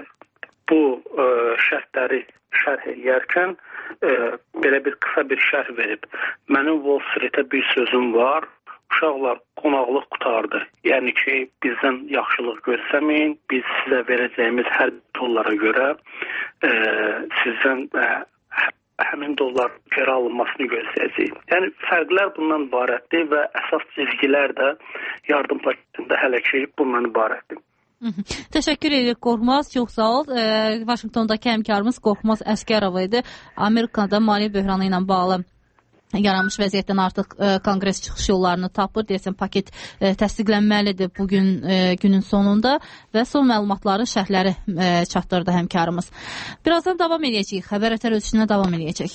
bu e, şərtləri şərh edərkən e, belə bir qısa bir şərh verib. Mənim Wall Streetə bir sözüm var. Uşaqlar qonaqlıq qutardı. Yəni ki, bizdən yaxşılıq görsəməyin, biz sizə verəcəyimiz hər dollara görə e, sizdən e, həmin dollar geri alınmasını gözləyəcəyik. Yəni, fərqlər bundan ibarətdir və əsas cizgilər də yardım paketində hələ ki, bundan ibarətdir. Hı -hı. Təşəkkür edirik Qorxmaz, çox sağ ol. E, Vaşinqtondakı həmkarımız Qorxmaz Əskərov idi. Amerikada maliyyə böhranı ilə bağlı yaranmış vəziyyətdən artıq e, konqres çıxış yollarını tapır. Deyəsən, paket e, təsdiqlənməlidir bugün e, günün sonunda və son məlumatları, şərhləri e, çatdırdı həmkarımız. Birazdan davam edəcəyik. Xəbər ətər ölçüsünə davam edəcək.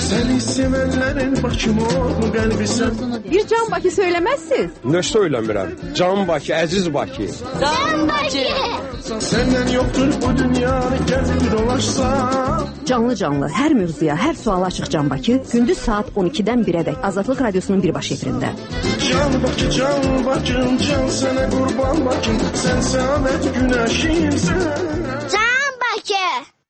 Bir Can Bakı söyləməzsiniz? Nə söyləmirəm? Can Bakı, əziz Bakı. Can Bakı, Səndən yoxdur bu dünyanı gəzib dolaşsam. Canlı-canlı, hər mövzuya, hər suala açıq Can Bakı, gündüz saat on ikidən birədək Azadlıq Radiosunun birbaşa efirində. Can Bakı, Can Bakım, can sənə qurban Bakım, sən səadət günəşimsən. Can Bakı.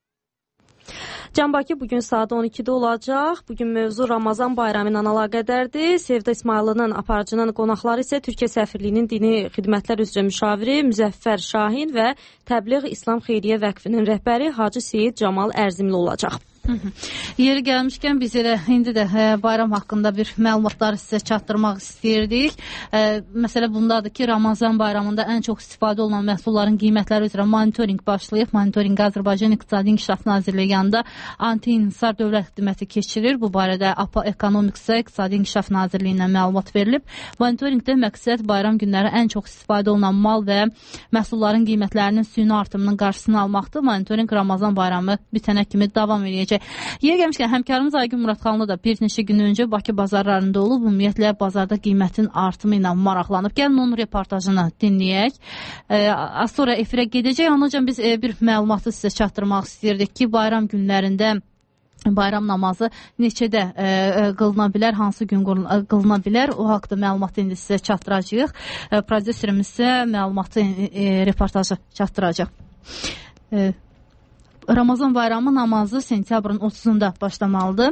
Can Bakı bugün saat on ikidə olacaq. Bugün mövzu Ramazan bayramı ilə əlaqədardır. Sevda İsmayılının aparıcının qonaqları isə Türkiyə Səfirliyinin Dini Xidmətlər üzrə müşaviri Müzəffər Şahin və Təbliğ İslam Xeyriyyə Vəqfinin rəhbəri Hacı Seyid Camal Ərzimli olacaq. Yeri gəlmişkən biz elə indi də hə, bayram haqqında bir məlumatları sizə çatdırmaq istəyirdik. E, məsələ bundadır ki, Ramazan bayramında ən çox istifadə olunan məhsulların qiymətləri üzrə monitorinq başlayıb. Monitorinq Azərbaycan İqtisadi İnkişaf Nazirliyi yanında Anti-İnhisar Dövlət Xidməti keçirir. Bu barədə A P A Economics-a İqtisadi İnkişaf Nazirliyindən məlumat verilib. Monitorinqdə məqsəd bayram günləri ən çox istifadə olunan mal və məhsulların qiymətlərinin süni artımının qarşısını almaqdır. Monitorinq Ramazan bayramı bitənə kimi davam edəcək. Yer gəlmişkən həmkarımız Aygün Muradxanlı da bir neçə gün öncə Bakı bazarlarında olub, ümumiyyətlə bazarda qiymətin artımı ilə maraqlanıb. Gəlin onun reportajını dinləyək. E, az sonra efirə gedəcək. Anacan biz e, bir məlumatı sizə çatdırmaq istəyirdik ki, bayram günlərində bayram namazı neçədə e, qılına bilər, hansı gün qılına bilər, o haqda məlumatı indi sizə çatdıracağıq. E, prodüserimiz isə məlumatı, e, reportajı çatdıracaq. E, Ramazan bayramı namazı sentyabrın otuzunda başlamalıdır.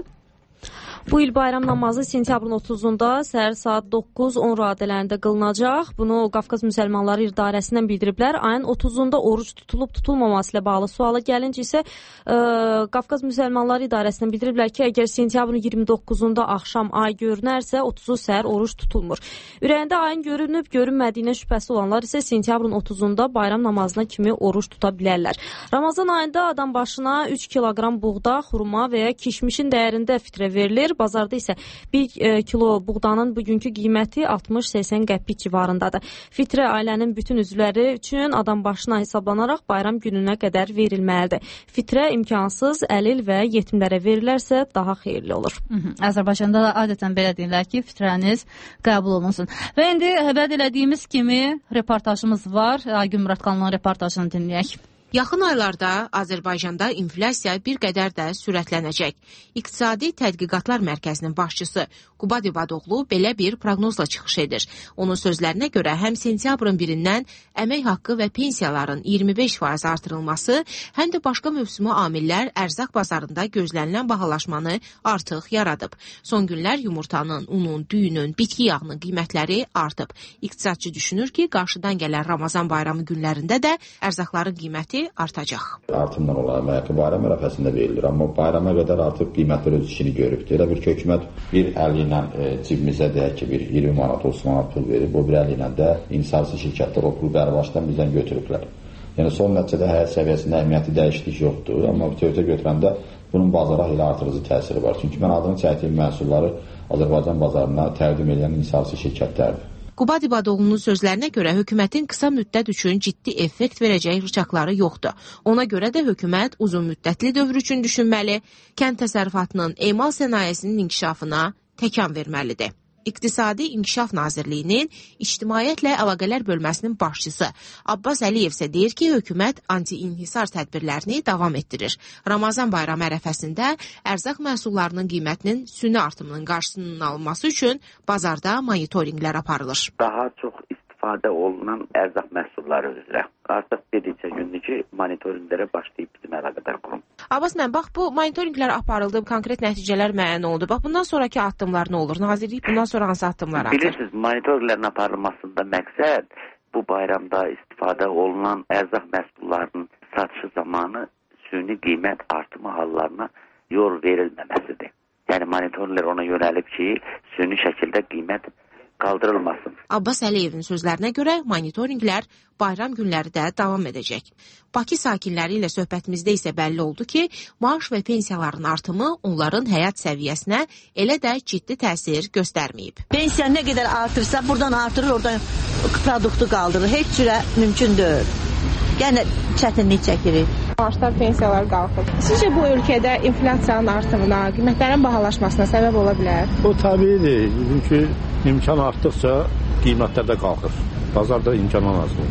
Bu il bayram namazı sentyabrın otuzunda səhər saat doqquz on radələrində qılınacaq. Bunu Qafqaz Müsəlmanları İdarəsindən bildiriblər. Ayın otuzunda oruç tutulub tutulmaması ilə bağlı suala gəlincə isə e, Qafqaz Müsəlmanları İdarəsindən bildiriblər ki, əgər sentyabrın iyirmi doqquzunda axşam ay görünərsə, otuzu səhər oruç tutulmur. Ürəyində ayın görünüb görünmədiyinə şübhəsi olanlar isə sentyabrın otuzunda bayram namazına kimi oruç tuta bilərlər. Ramazan ayında adam başına üç kiloqram buğda, xurma və ya kişmişin dəyərində fitrə verilir. Bazarda isə bir e, kilo buğdanın bugünkü qiyməti altmış səksən qəpik civarındadır. Fitrə ailənin bütün üzvləri üçün adam başına hesablanaraq bayram gününə qədər verilməlidir. Fitrə imkansız, əlil və yetimlərə verilərsə daha xeyirli olur. Hı -hı. Azərbaycanda da adətən belə deyirlər ki, fitrəniz qəbul olunsun. Və indi vəd elədiyimiz kimi reportajımız var. Aygün Muradxanlının reportajını dinləyək. Yaxın aylarda Azərbaycanda inflyasiya bir qədər də sürətlənəcək. İqtisadi Tədqiqatlar Mərkəzinin başçısı Qubad İbadoğlu belə bir proqnozla çıxış edir. Onun sözlərinə görə həm sentyabrın birindən əmək haqqı və pensiyaların iyirmi beş faiz artırılması, həm də başqa mövsümi amillər ərzaq bazarında gözlənilən bahalaşmanı artıq yaradıb. Son günlər yumurtanın, unun, düyünün, bitki yağının qiymətləri artıb. İqtisadçı düşünür ki, qarşıdan gələn Ramazan bayramı günlərində də ərzaqların qiyməti artacaq. Artımdan olan əmək haqqı bayram ərəfəsində verilir, amma bayrama qədər artıq qiymətlər öz işini görübdür. Elə bir ki, hökumət bir əli ilə e, cibimizə deyək ki, bir iyirmi manat, otuz manat pul verib, o bir əli ilə də inhisarçı şirkətlər o pul bərbaşdan bizdən götürüblər. Yəni son nəticədə həyat səviyyəsində əhəmiyyətli dəyişiklik yoxdur, amma bütövdə götürəndə bunun bazara elə artırıcı təsiri var. Çünki mən adını çəkdiyim məhsulları Azərbaycan bazarına təqdim edən inhisarçı şirkətlərdir. Qubad İbadoğlu'nun sözlərinə görə hökumətin qısa müddət üçün ciddi effekt verəcək rıçaqları yoxdur. Ona görə də hökumət uzun müddətli dövr üçün düşünməli, kənd təsərrüfatının emal sənayesinin inkişafına təkan verməlidir. İqtisadi İnkişaf Nazirliyinin İctimaiyyətlə Əlaqələr bölməsinin başçısı Abbas Əliyev isə deyir ki, hökumət anti-inhisar tədbirlərini davam etdirir. Ramazan bayramı ərəfəsində ərzaq məhsullarının qiymətinin süni artımının qarşısının alınması üçün bazarda monitorinqlər aparılır. Daha çox istifadə olunan ərzaq məhsulları üzrə artıq bir neçə gündür ki, monitorinqlərə başlayıb bizim əlaqədar qurum. Abbas mən, bax bu monitorinqlər aparıldı, konkret nəticələr müəyyən oldu. Bax bundan sonraki addımlar nə olur? Nazirlik bundan sonra hansı addımlar atır? Bilirsiniz, monitorinqlərin aparılmasında məqsəd bu bayramda istifadə olunan ərzaq məhsullarının satışı zamanı süni qiymət artımı hallarına yol verilməməsidir. Yəni monitorinqlər ona yönəlib ki, süni şəkildə qiymət qaldırılmasın. Abbas Əliyevin sözlərinə görə monitorinqlər bayram günləri də davam edəcək. Bakı sakinləri ilə söhbətimizdə isə bəlli oldu ki, maaş və pensiyaların artımı onların həyat səviyyəsinə elə də ciddi təsir göstərməyib. Pensiya nə qədər artırsa, buradan artırır, oradan produktu qaldırır. Heç cürə mümkün deyil. Yəni çətinlik çəkirik. Maaşlar, pensiyalar qalxır. Sizcə bu ölkədə inflyasiyanın artımına, qiymətlərin bahalaşmasına səbəb ola bilər? O təbiidir. Çünki imkan artdıqca qiymətlər də qalxır. Bazarda imkandan az olur.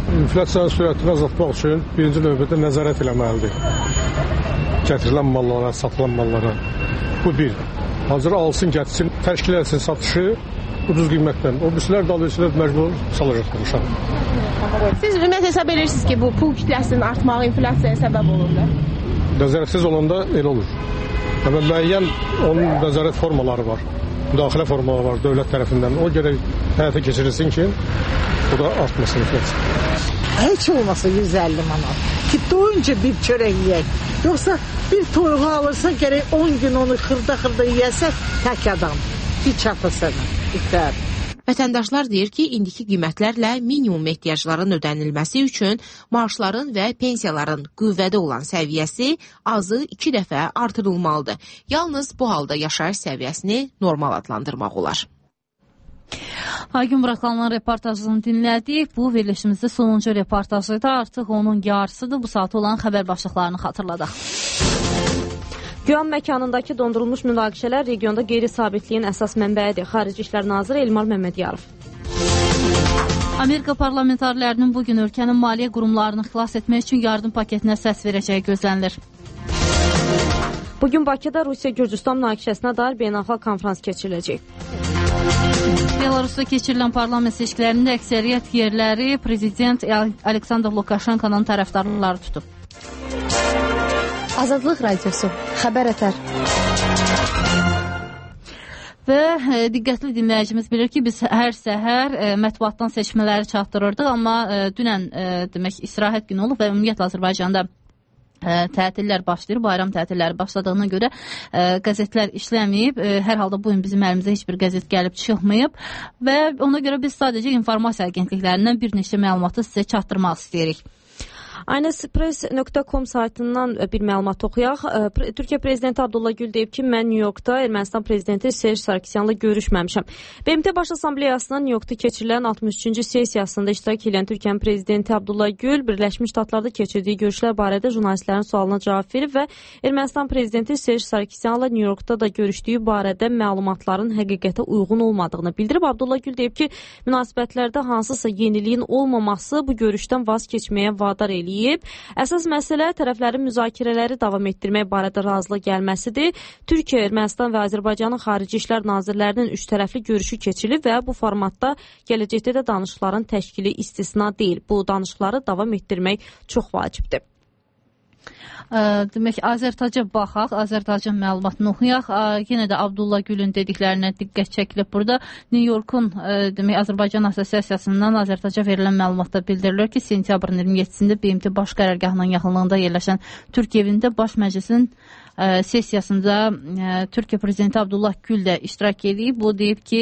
İnflyasiyanın sürətini azaltmaq üçün birinci növbədə nəzarət eləməlidir. Gətirilən mallara, satılan mallara. Bu bir. Hazır alsın, gətirsin, təşkil etsin satışı ucuz qiymətdən. O birisilər dalıyıcılar məcbur salacaqlar uşaq. Siz ümumiyyətlə hesab edirsiniz ki, bu pul kütləsinin artmağı inflyasiyaya səbəb olur da? Nəzarətsiz olanda elə olur. Yəni, müəyyən onun nəzarət formaları var. Müdaxilə formaları var dövlət tərəfindən. O gərək həyata keçirilsin ki, bu da artmasın inflyasiya. Heç olmasa yüz əlli manat. Ki, doyunca bir çörək yiyək. Yoxsa bir toyuğu alırsa gərək on gün onu xırda-xırda yiyəsə tək adam. Bir çapasına, biter. Vətəndaşlar deyir ki, indiki qiymətlərlə minimum ehtiyacların ödənilməsi üçün maaşların və pensiyaların qüvvədə olan səviyyəsi azı iki dəfə artırılmalıdır. Yalnız bu halda yaşayış səviyyəsini normal adlandırmaq olar. Hakim Buraxanların reportajını dinlədik. Bu verilişimizdə sonuncu reportajıydı. Artıq onun yarısıdır. Bu saat olan xəbər başlıqlarını xatırladaq. Güyan məkanındakı dondurulmuş münaqişələr regionda qeyri-sabitliyin əsas mənbəyidir. Xarici İşlər Naziri Elmar Məmmədiyarov. Amerika parlamentarlərinin bugün ölkənin maliyyə qurumlarını xilas etmək üçün yardım paketinə səs verəcəyi gözlənilir. Bugün Bakıda Rusiya-Gürcüstan münaqişəsinə dair beynəlxalq konfrans keçiriləcək. Belarusda keçirilən parlament seçkilərində əksəriyyət yerləri prezident Aleksandr Lukashenkonun tərəfdarları tutub. Azadlıq Radiosu, xəbər ətər. Və e, diqqətli dinləyicimiz bilir ki, biz hər səhər e, mətbuatdan seçmələri çatdırırdıq, amma e, dünən e, demək istirahət günü olub və ümumiyyətlə Azərbaycanda e, tətillər başlayır. Bayram tətilləri başladığına görə e, qəzetlər işləməyib. E, hər halda bu gün bizim əlimizə heç bir qəzet gəlib çıxmayıb və ona görə biz sadəcə informasiya agentliklərindən bir neçə məlumatı sizə çatdırmaq istəyirik. Aynaspress nöqtə com saytından bir məlumat oxuyaq. Türkiyə prezidenti Abdullah Gül deyib ki, mən Nyu-Yorkda Ermənistan prezidenti Serj Sarkisyanla görüşməmişəm. B M T Baş Assambleyasının Nyu-Yorkda keçirilən altmış üçüncü sessiyasında iştirak edən Türkiyənin prezidenti Abdullah Gül Birləşmiş Ştatlarda keçirdiyi görüşlər barədə jurnalistlərin sualına cavab verib və Ermənistan prezidenti Serj Sarkisyanla Nyu-Yorkda da görüşdüyü barədə məlumatların həqiqətə uyğun olmadığını bildirib. Abdullah Gül deyib ki, münasibətlərdə hansısa yeniliyin olmaması bu görüşdən vaz keçməyə vadar eləyir. Əsas məsələ tərəflərin müzakirələri davam etdirmək barədə razılıq gəlməsidir. Türkiyə, Ermənistan və Azərbaycanın xarici işlər nazirlərinin üç tərəfli görüşü keçirilib və bu formatda gələcəkdə də danışıqların təşkili istisna deyil. Bu danışıqları davam etdirmək çox vacibdir. Demək, Azərtaca baxaq, Azərtacın məlumatını oxuyaq. Yenə də Abdullah Gülün dediklərinə diqqət çəkilib burada. New Yorkun demək, Azərbaycan Assosiasiyasından Azərtaca verilən məlumatda bildirilir ki, sentyabrın iyirmi yeddisində B M T baş qərargahının yaxınlığında yerləşən Türk evində baş məclisin sessiyasında Türkiyə prezidenti Abdullah Gül də iştirak edib. Bu deyib ki,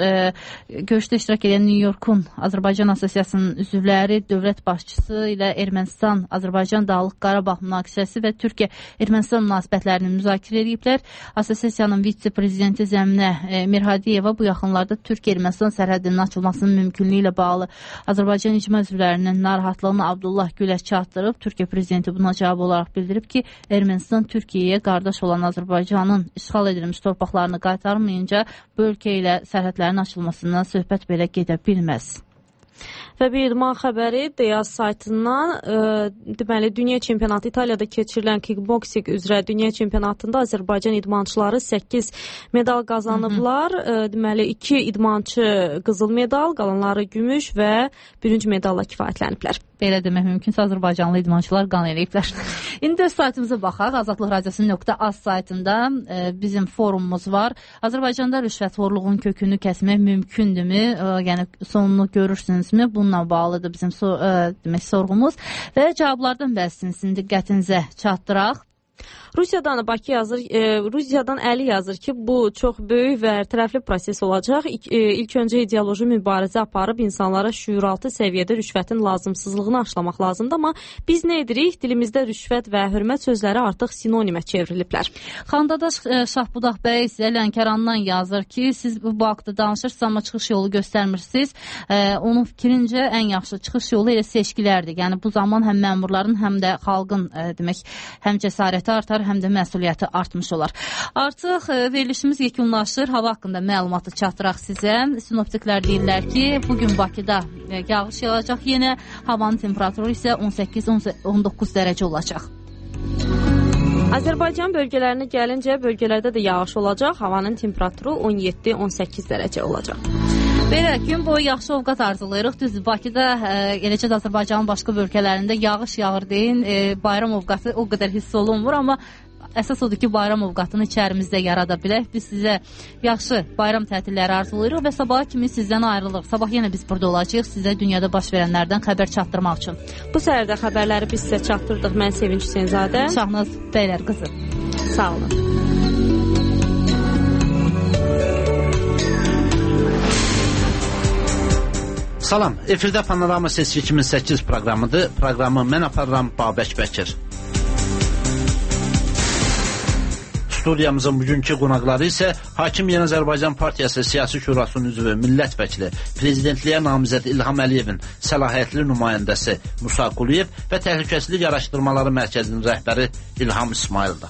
görüşdə iştirak edən New Yorkun Azərbaycan Assosiasiyasının üzvləri dövlət başçısı ilə Ermənistan, Azərbaycan Dağlıq Qarabağ münaqişəsi və Türkiyə-Ermənistan münasibətlərini müzakirə ediblər. Assosiasiyanın vitse-prezidenti Zəminə Mirhadiyeva bu yaxınlarda Türkiyə-Ermənistan sərhədinin açılmasının mümkünlüyü ilə bağlı Azərbaycan icma üzvlərinin narahatlığını Abdullah Gülə çatdırıb. Türkiyə prezidenti buna cavab olaraq bildirib ki, Ermənistan Türkiyəyə qardaş olan Azərbaycanın işğal edilmiş torpaqlarını qaytarmayınca bu ölkə ilə sərhədlərin açılmasından söhbət belə gedə bilməz. Və bir idman xəbəri Deyaz saytından e, deməli dünya çempionatı İtaliyada keçirilən kickboxing üzrə dünya çempionatında Azərbaycan idmançıları səkkiz medal qazanıblar. Hı -hı. E, deməli iki idmançı qızıl medal, qalanları gümüş və bürünc medalla kifayətləniblər. Belə demək mümkünsə Azərbaycanlı idmançılar qan eləyiblər. İndi öz saytımıza baxaq. Azadlıq Radiosu nöqtə az saytında e, bizim forumumuz var. Azərbaycanda rüşvətxorluğun kökünü kəsmək mümkündürmü? E, yəni sonunu görürsünüzmü? Bununla bağlıdır bizim so e, demək sorğumuz və cavablardan bəzisinizin diqqətinizə çatdıraq. Rusiyadan Bakı yazır, e, Rusiyadan Əli yazır ki, bu çox böyük və tərəfli proses olacaq. İlk, e, ilk öncə ideoloji mübarizə aparıb insanlara şüuraltı səviyyədə rüşvətin lazımsızlığını aşılamaq lazımdır, amma biz nə edirik? Dilimizdə rüşvət və hörmət sözləri artıq sinonimə çevriliblər. Xandadaş e, Şahbudaq bəy isə Lənkərandan yazır ki, siz bu haqda danışırsınız, amma çıxış yolu göstərmirsiniz. E, onun fikrincə ən yaxşı çıxış yolu elə seçkilərdir. Yəni bu zaman həm məmurların, həm də xalqın e, demək, həm cəsarət səlahiyyəti artar, həm də məsuliyyəti artmış olar. Artıq verilişimiz yekunlaşır. Hava haqqında məlumatı çatdıraq sizə. Sinoptiklər deyirlər ki, bugün Bakıda yağış yağacaq. Yenə havanın temperaturu isə on səkkiz on doqquz dərəcə olacaq. Azərbaycan bölgələrinə gəlincə, bölgələrdə də yağış olacaq. Havanın temperaturu on yeddi on səkkiz dərəcə olacaq. Belə, gün boyu yaxşı ovqat arzulayırıq. Düzdür, Bakıda, e, eləcə də Azərbaycanın başqa bölgələrində yağış yağır deyin, e, bayram ovqatı o qədər hiss olunmur, amma əsas odur ki, bayram ovqatını içərimizdə yarada bilək. Biz sizə yaxşı bayram tətilləri arzulayırıq və sabaha kimi sizdən ayrılırıq. Sabah yenə biz burada olacağıq, sizə dünyada baş verənlərdən xəbər çatdırmaq üçün. Bu səhərdə xəbərləri biz sizə çatdırdıq. Mən Sevinç Hüseynzadə. Şahnaz Bəylər qızı. Sağ olun. Salam, efirdə Panorama Seçki iki min səkkiz proqramıdır. Proqramı mən aparıram Babək Bəkir. Studiyamızın bugünkü qonaqları isə Hakim Yeni Azərbaycan Partiyası Siyasi Şurasının üzvü, millət vəkili, prezidentliyə namizəd İlham Əliyevin səlahiyyətli nümayəndəsi Musa Quliyev və Təhlükəsizlik Araşdırmaları Mərkəzinin rəhbəri İlham İsmayıldır.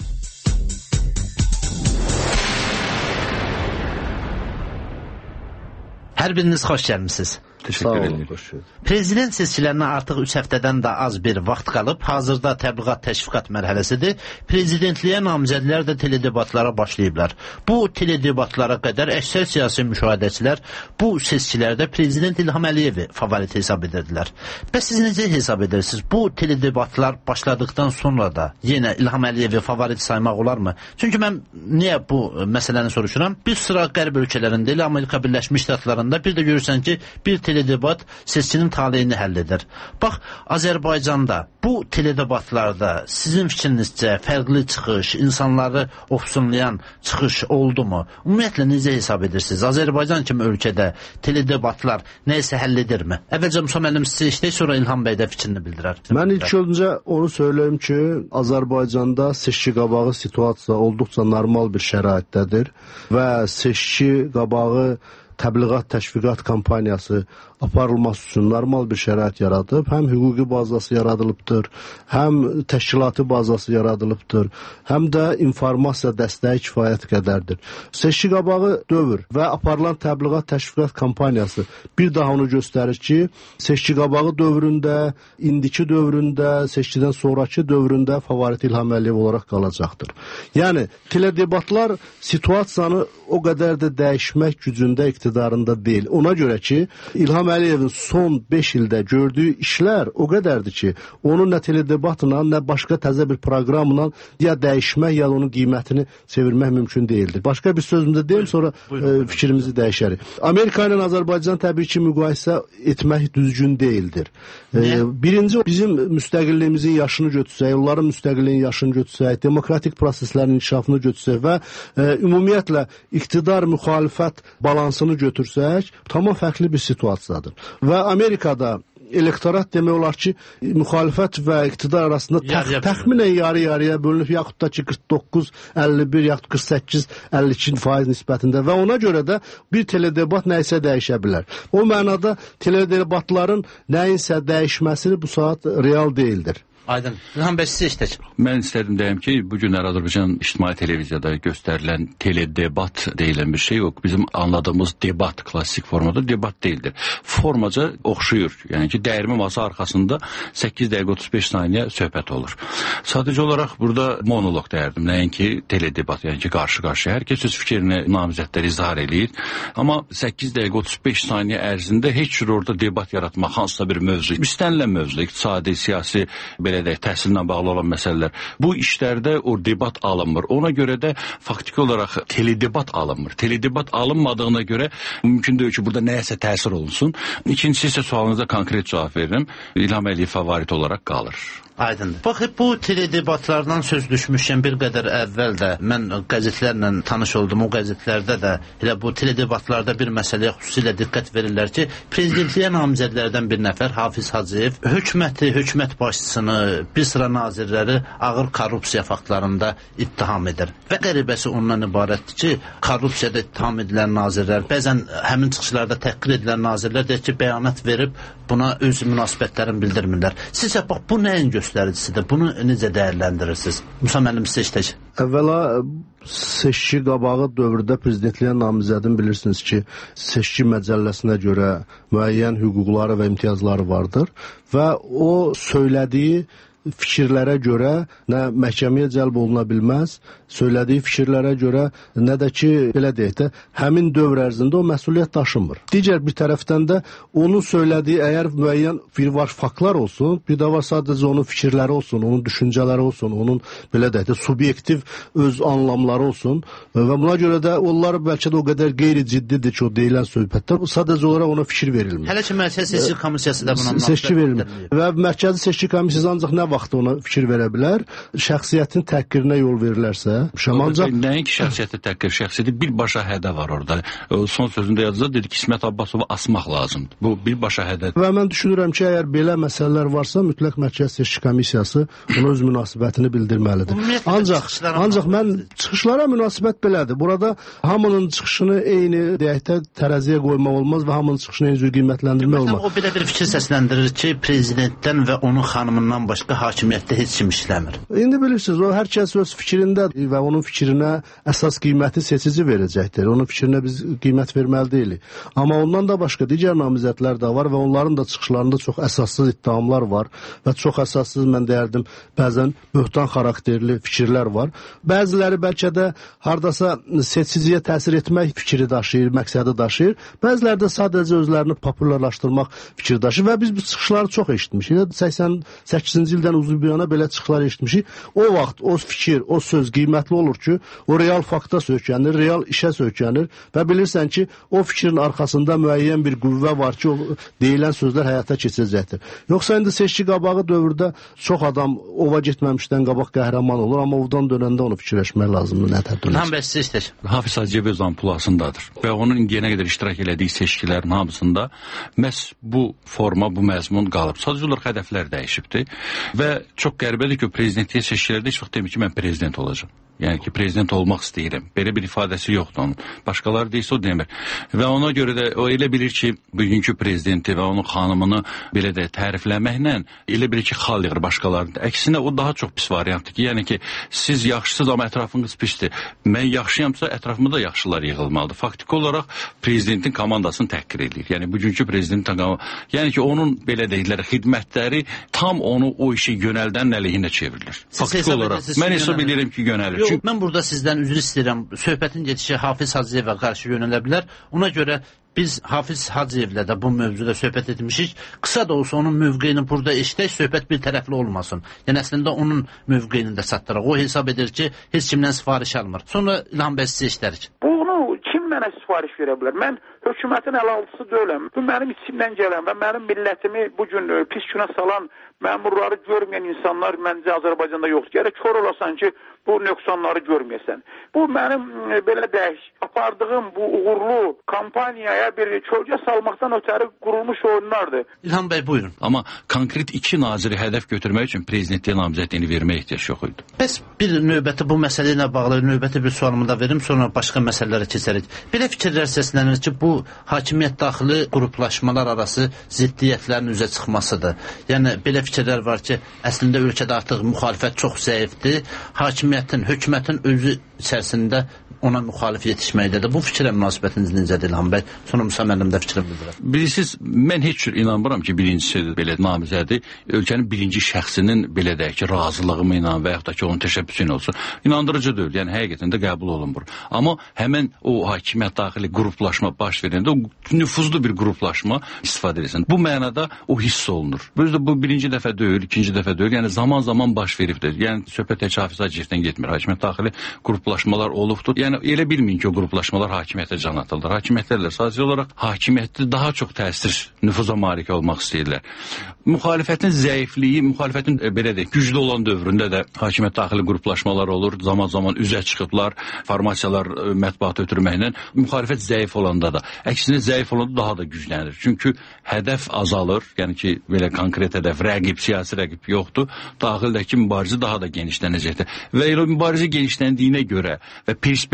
Hər biriniz xoş gəlmisiniz. Teşekkür ederim. Prezident seçkilərinə artıq üç həftədən də az bir vaxt qalıb. Hazırda təbliğat təşviqat mərhələsidir. Prezidentliyə namizədlər də teledebatlara başlayıblar. Bu teledebatlara qədər əksər siyasi müşahidəçilər bu seçkilərdə Prezident İlham Əliyevi favorit hesab edirdilər. Bəs siz necə hesab edirsiniz? Bu teledebatlar başladıqdan sonra da yenə İlham Əliyevi favorit saymaq olarmı? Çünki mən niyə bu məsələni soruşuram? Bir sıra qərb ölkələrində, elə Amerika Birləşmiş Ştatlarında bir də görürsən ki, bir teledebat seçkinin taleyini həll edir. Bax, Azərbaycanda bu teledebatlarda sizin fikrinizcə fərqli çıxış, insanları ofsunlayan çıxış oldu mu? Ümumiyyətlə necə hesab edirsiniz? Azərbaycan kimi ölkədə teledebatlar nəysə həll edirmi? Əvvəlcə Musa müəllim sizə işlək, sonra İlham bəy də fikrini bildirər. Mən ilk öncə onu söyləyim ki, Azərbaycanda seçki qabağı situasiya olduqca normal bir şəraitdədir və seçki qabağı təbliğat, təşviqat kampaniyası aparılması üçün normal bir şərait yaradıb. Həm hüquqi bazası yaradılıbdır, həm təşkilatı bazası yaradılıbdır, həm də informasiya dəstəyi kifayət qədərdir. Seçki qabağı dövr və aparılan təbliğat, təşviqat kampaniyası bir daha onu göstərir ki, seçki qabağı dövründə, indiki dövründə, seçkidən sonraki dövründə favorit İlham Əliyev olaraq qalacaqdır. Yəni, teledebatlar situasiyanı o qədər də dəyişmək gücündə iqtidarında deyil. Ona görə ki, İlham Əliyevin son beş ildə gördüyü işlər o qədərdir ki, onu nə teledebatla, nə başqa təzə bir proqramla ya dəyişmək, ya onun qiymətini çevirmək mümkün deyildir. Başqa bir sözümdə deyim, sonra buyurun, e, fikrimizi dəyişərik. Amerika ilə Azərbaycan təbii ki, müqayisə etmək düzgün deyildir. E, birinci, bizim müstəqilliyimizin yaşını götürsək, onların müstəqilliyinin yaşını götürsək, demokratik proseslərin inkişafını götürsək və e, ümumiyyətlə iqtidar müxalifət balansını götürsək, tamam fərqli bir situasiyadır. Və Amerikada elektorat demək olar ki, müxalifət və iqtidar arasında təx təxminən yarı-yarıya bölünüb, yaxud da ki, qırx doqquz əlli bir, yaxud qırx səkkiz əlli iki faiz nisbətində və ona görə də bir teledebat nəysə dəyişə bilər. O mənada teledebatların nəyinsə dəyişməsini bu saat real deyildir. Aydın. İlham bəy, sizə iştək. Mən istədim deyim ki, bugün Azərbaycan ictimai televiziyada göstərilən teledebat deyilən bir şey yox. Bizim anladığımız debat klassik formada debat deyildir. Formaca oxşuyur. Yəni ki, dəyirmi masa arxasında səkkiz dəqiqə otuz beş saniyə söhbət olur. Sadəcə olaraq burada monoloq deyərdim. Nəinki teledebat, yəni ki, qarşı-qarşıya. Hər kəs öz fikrini namizədlər izhar eləyir. Amma səkkiz dəqiqə otuz beş saniyə ərzində heç cür orada debat yaratmaq, hansısa bir mövzu, istənilən mövzu, iqtisadi, siyasi, belə də təhsillə bağlı olan məsələlər. Bu işlərdə o debat alınmır. Ona görə də faktiki olaraq teledebat alınmır. Teledebat alınmadığına görə mümkün deyil ki, burada nəyəsə təsir olunsun. İkincisi isə sualınıza konkret cavab verirəm. İlham Əliyev favorit olaraq qalır. Aydındır. Bax, bu teledebatlardan söz düşmüşkən bir qədər əvvəl də mən qəzetlərlə tanış oldum. O qəzetlərdə də elə bu teledebatlarda bir məsələyə xüsusilə diqqət verirlər ki, prezidentliyə namizədlərdən bir nəfər Hafiz Hacıyev hökuməti, hökumət başçısını, bir sıra nazirləri ağır korrupsiya faktlarında ittiham edir. Və qəribəsi ondan ibarətdir ki, korrupsiyada ittiham edilən nazirlər, bəzən həmin çıxışlarda təhqir edilən nazirlər deyir ki, bəyanat verib buna öz münasibətlərini bildirmirlər. Sizcə bax, bu nəyin göstərir? göstəricisidir. Bunu necə dəyərləndirirsiniz? Musa müəllim, sizə işlək. Əvvəla seçki qabağı dövrdə prezidentliyə namizədin bilirsiniz ki, seçki məcəlləsinə görə müəyyən hüquqları və imtiyazları vardır və o söylədiyi fikirlərə görə nə məhkəməyə cəlb oluna bilməz, söylədiyi fikirlərə görə nə də ki, belə deyək də, həmin dövr ərzində o məsuliyyət daşımır. Digər bir tərəfdən də onun söylədiyi əgər müəyyən bir var faktlar olsun, bir də var sadəcə onun fikirləri olsun, onun düşüncələri olsun, onun belə deyək də, subyektiv öz anlamları olsun və buna görə də onlar bəlkə də o qədər qeyri-ciddidir ki, o deyilən söhbətlər, sadəcə olaraq ona fikir verilmir. Hələ ki, Mərkəzi Seçki Komissiyası da buna seçki verilmir. Və Mərkəzi Seçki Komissiyası ancaq nə vaxt ona fikir verə bilər? Şəxsiyyətin təhqirinə yol verilərsə, ancaq nəinki şəxsiyyəti təhqir, şəxsiyyəti birbaşa hədə var orada. Son sözündə yazıda dedi ki, İsmət Abbasovu asmaq lazımdır. Bu birbaşa hədədir. Və mən düşünürəm ki, əgər belə məsələlər varsa, mütləq Mərkəzi Seçki Komissiyası ona öz münasibətini bildirməlidir. Ancaq, ancaq mən çıxışlara münasibət belədir. Burada hamının çıxışını eyni deyək də tərəziyə qoymaq olmaz və hamının çıxışını eyni cür qiymətləndirmək olmaz. O belə bir fikir səsləndirir ki, prezidentdən və onun xanımından başqa hakimiyyətdə heç kim işləmir. İndi bilirsiniz, o hər kəs öz fikrində və onun fikrinə əsas qiyməti seçici verəcəkdir. Onun fikrinə biz qiymət verməli deyilik. Amma ondan da başqa digər namizədlər də var və onların da çıxışlarında çox əsassız iddiamlar var və çox əsassız, mən deyərdim, bəzən böhtan xarakterli fikirlər var. Bəziləri bəlkə də hardasa seçiciyə təsir etmək fikri daşıyır, məqsədi daşıyır. Bəziləri də sadəcə özlərini popularlaşdırmaq fikri daşıyır və biz bu çıxışları çox eşitmişik. səksən səkkizinci ildən uzun bir yana belə çıxışlar eşitmişik. O vaxt o fikir, o söz qiymətli olur ki, o real fakta söykənir, real işə söykənir və bilirsən ki, o fikrin arxasında müəyyən bir qüvvə var ki, o deyilən sözlər həyata keçəcəkdir. Yoxsa indi seçki qabağı dövrdə çox adam ova getməmişdən qabaq qəhrəman olur, amma ovdan dönəndə onu fikirləşmək lazımdır. Nətər dönəcək? Hafiz Hacıyev öz ampulasındadır və onun indiyənə qədər iştirak elədiyi seçkilərin hamısında məhz bu forma, bu məzmun qalıb. Sadəcə olaraq hədəflər dəyişibdir və çox qəribədir ki, o prezidentliyə seçkilərdə heç vaxt demir ki, mən prezident olacağım. Yəni ki, prezident olmaq istəyirəm. Belə bir ifadəsi yoxdur onun. Başqaları deyilsə o demir. Və ona görə də o elə bilir ki, bugünkü prezidenti və onun xanımını belə də tərifləməklə elə bilir ki, xal yığır başqalarını. Əksinə o daha çox pis variantdır ki, yəni ki, siz yaxşısınız amma ətrafınız pisdir. Mən yaxşıyamsa ətrafımda yaxşılar yığılmalıdır. Faktiki olaraq prezidentin komandasını təhqir edir. Yəni bugünkü prezidentin yəni ki, onun belə deyirlər, xidmətləri tam onu o işi yönəldən əleyhinə çevrilir. Faktiki olaraq. Mən hesab edirəm ki, yönəlir. Yox, mən burada sizdən üzr istəyirəm. Söhbətin gedişi Hafiz Hacıyevə qarşı yönələ bilər. Ona görə biz Hafiz Hacıyevlə də bu mövzuda söhbət etmişik. Qısa da olsa onun mövqeyini burada eşitək, söhbət bir tərəfli olmasın. Yəni əslində onun mövqeyini də çatdıraq. O hesab edir ki, heç kimdən sifariş almır. Sonra İlham bəy sizə işlərik. Bunu kim mənə sifariş verə bilər? Mən hökumətin əlaltısı deyiləm. Bu mənim içimdən gələn və mənim millətimi bu gün pis günə salan məmurları görməyən insanlar məncə Azərbaycanda yoxdur. Gərək kör olasan ki, bu nöqsanları görməyəsən. Bu mənim belə deyək, apardığım bu uğurlu kampaniyaya bir kölgə salmaqdan ötəri qurulmuş oyunlardır. İlham bəy, buyurun. Amma konkret iki naziri hədəf götürmək üçün prezidentliyə namizədliyini verməyə ehtiyac yox idi. Bəs bir növbəti bu məsələ ilə bağlı növbəti bir sualımı da verim, sonra başqa məsələlərə keçərik. Belə fikirlər səslənir ki, bu hakimiyyət daxili qruplaşmalar arası ziddiyyətlərin üzə çıxmasıdır. Yəni belə fikirlər var ki, əslində ölkədə artıq müxalifət çox zəifdir. Hakimiyyətin, hökumətin özü içərisində ona müxalif yetişməkdədir. Bu fikrə münasibətiniz necədir İlham bəy? Sonra Musa müəllim də fikrini bildirər. Bilirsiniz, mən heç cür inanmıram ki, birincisi belə namizədi ölkənin birinci şəxsinin belə deyək ki, razılığı ilə və yaxud da ki, onun təşəbbüsü ilə olsun. İnandırıcı deyil, yəni həqiqətən də qəbul olunmur. Amma həmən o hakimiyyət daxili qruplaşma baş verəndə o nüfuzlu bir qruplaşma istifadə edilsin. Bu mənada o hiss olunur. Özdə bu birinci dəfə deyil, ikinci dəfə deyil, yəni zaman-zaman baş veribdir. Yəni söhbət tək Hafiz Hacıyevdən getmir. Hakimiyyət daxili qruplaşmalar olubdur. Yəni elə bilməyin ki, o qruplaşmalar hakimiyyətə can atırlar. Hakimiyyətlərlə sadəcə olaraq hakimiyyətdə daha çox təsir, nüfuza malik olmaq istəyirlər. Müxalifətin zəifliyi, müxalifətin e, belə deyək, güclü olan dövründə də hakimiyyət daxili qruplaşmalar olur. Zaman-zaman üzə çıxıblar, formasiyalar e, mətbuatı ötürməklə. Müxalifət zəif olanda da, əksinə zəif olanda daha da güclənir. Çünki hədəf azalır, yəni ki, belə konkret hədəf, rəqib, siyasi rəqib yoxdur. Daxildəki mübarizə daha da genişlənəcəkdir. Və elə mübarizə genişləndiyinə görə və perspektiv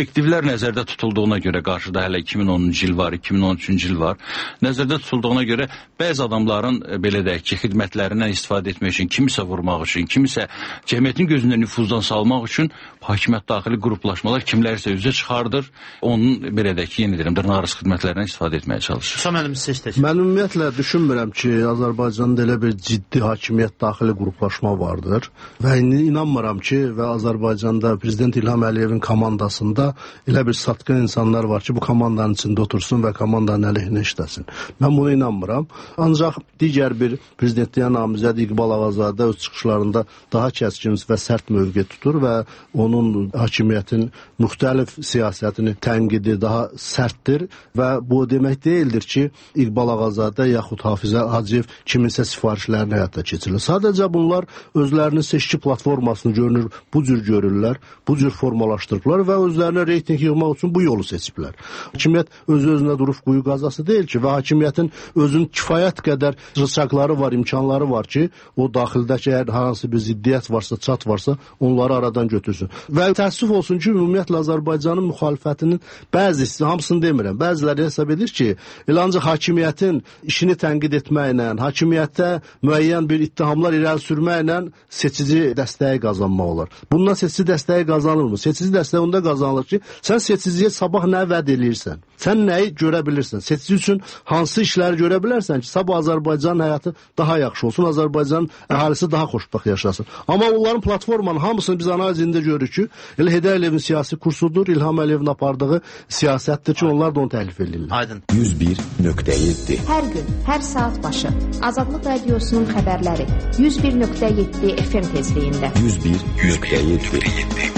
Perspektivlər nəzərdə tutulduğuna görə, qarşıda hələ iki min onuncu il var, iki min on üçüncü il var. Nəzərdə tutulduğuna görə bəzi adamların belə deyək ki, xidmətlərindən istifadə etmək üçün, kimisə vurmaq üçün, kimisə cəmiyyətin gözündə nüfuzdan salmaq üçün hakimiyyət daxili qruplaşmalar kimlərsə üzə çıxardır. Onun belə deyək ki, yeni deyirəm, dırnaqarası xidmətlərindən istifadə etməyə çalışır. Mən ümumiyyətlə düşünmürəm ki, Azərbaycanda elə bir ciddi hakimiyyət daxili qruplaşma vardır və inanmıram ki, və Azərbaycanda Prezident İlham Əliyevin komandasında elə bir satqın insanlar var ki, bu komandanın içində otursun və komandanın əleyhinə işləsin. Mən buna inanmıram. Ancaq digər bir prezidentliyə namizəd İqbal Ağazadə öz çıxışlarında daha kəskin və sərt mövqe tutur və onun hakimiyyətin müxtəlif siyasətini tənqidi daha sərtdir və bu demək deyildir ki, İqbal Ağazadə yaxud Hafizə Hacıyev kiminsə sifarişlərini həyata keçirir. Sadəcə bunlar özlərinin seçki platformasını görünür, bu cür görürlər, bu cür formalaşdırıblar və özlərinə reyting yığmaq üçün bu yolu seçiblər. Hakimiyyət öz-özünə durub quyu qazası deyil ki və hakimiyyətin özünün kifayət qədər rıçaqları var, imkanları var ki, o daxildəki əgər hansı bir ziddiyyət varsa, çat varsa, onları aradan götürsün. Və təəssüf olsun ki, ümumiyyətlə Azərbaycanın müxalifətinin bəzisi, hamısını demirəm, bəziləri hesab edir ki, elə ancaq hakimiyyətin işini tənqid etməklə, hakimiyyətə müəyyən bir ittihamlar irəli sürməklə seçici dəstəyi qazanmaq olar. Bundan seçici dəstəyi qazanılmır. Seçici dəstəyi onda qazanılır ki, sən seçiciyə sabah nə vəd eləyirsən, sən nəyi görə bilirsən, seçici üçün hansı işləri görə bilərsən ki, sabah Azərbaycanın həyatı daha yaxşı olsun, Azərbaycanın əhalisi daha xoşbəxt yaşasın. Amma onların platformanın hamısını biz analizində görürük ki, elə Heydər Əliyevin siyasi kursudur, İlham Əliyevin apardığı siyasətdir ki, onlar da onu təklif edirlər. Aydın. yüz bir nöqtə yeddi. Hər gün, hər saat başı Azadlıq Radiosunun xəbərləri yüz bir nöqtə yeddi F M tezliyində. yüz bir nöqtə yeddi.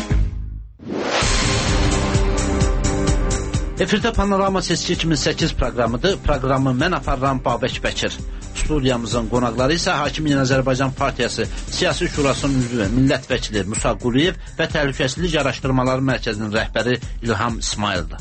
Efirdə Panorama Seçki iki min səkkiz proqramıdır. Proqramı mən aparıram Babək Bəkir. Studiyamızın qonaqları isə Hakimiyyət Azərbaycan Partiyası Siyasi Şurasının üzvü millət vəkili Musa Quliyev və Təhlükəsizlik Araşdırmaları Mərkəzinin rəhbəri İlham İsmayıldır.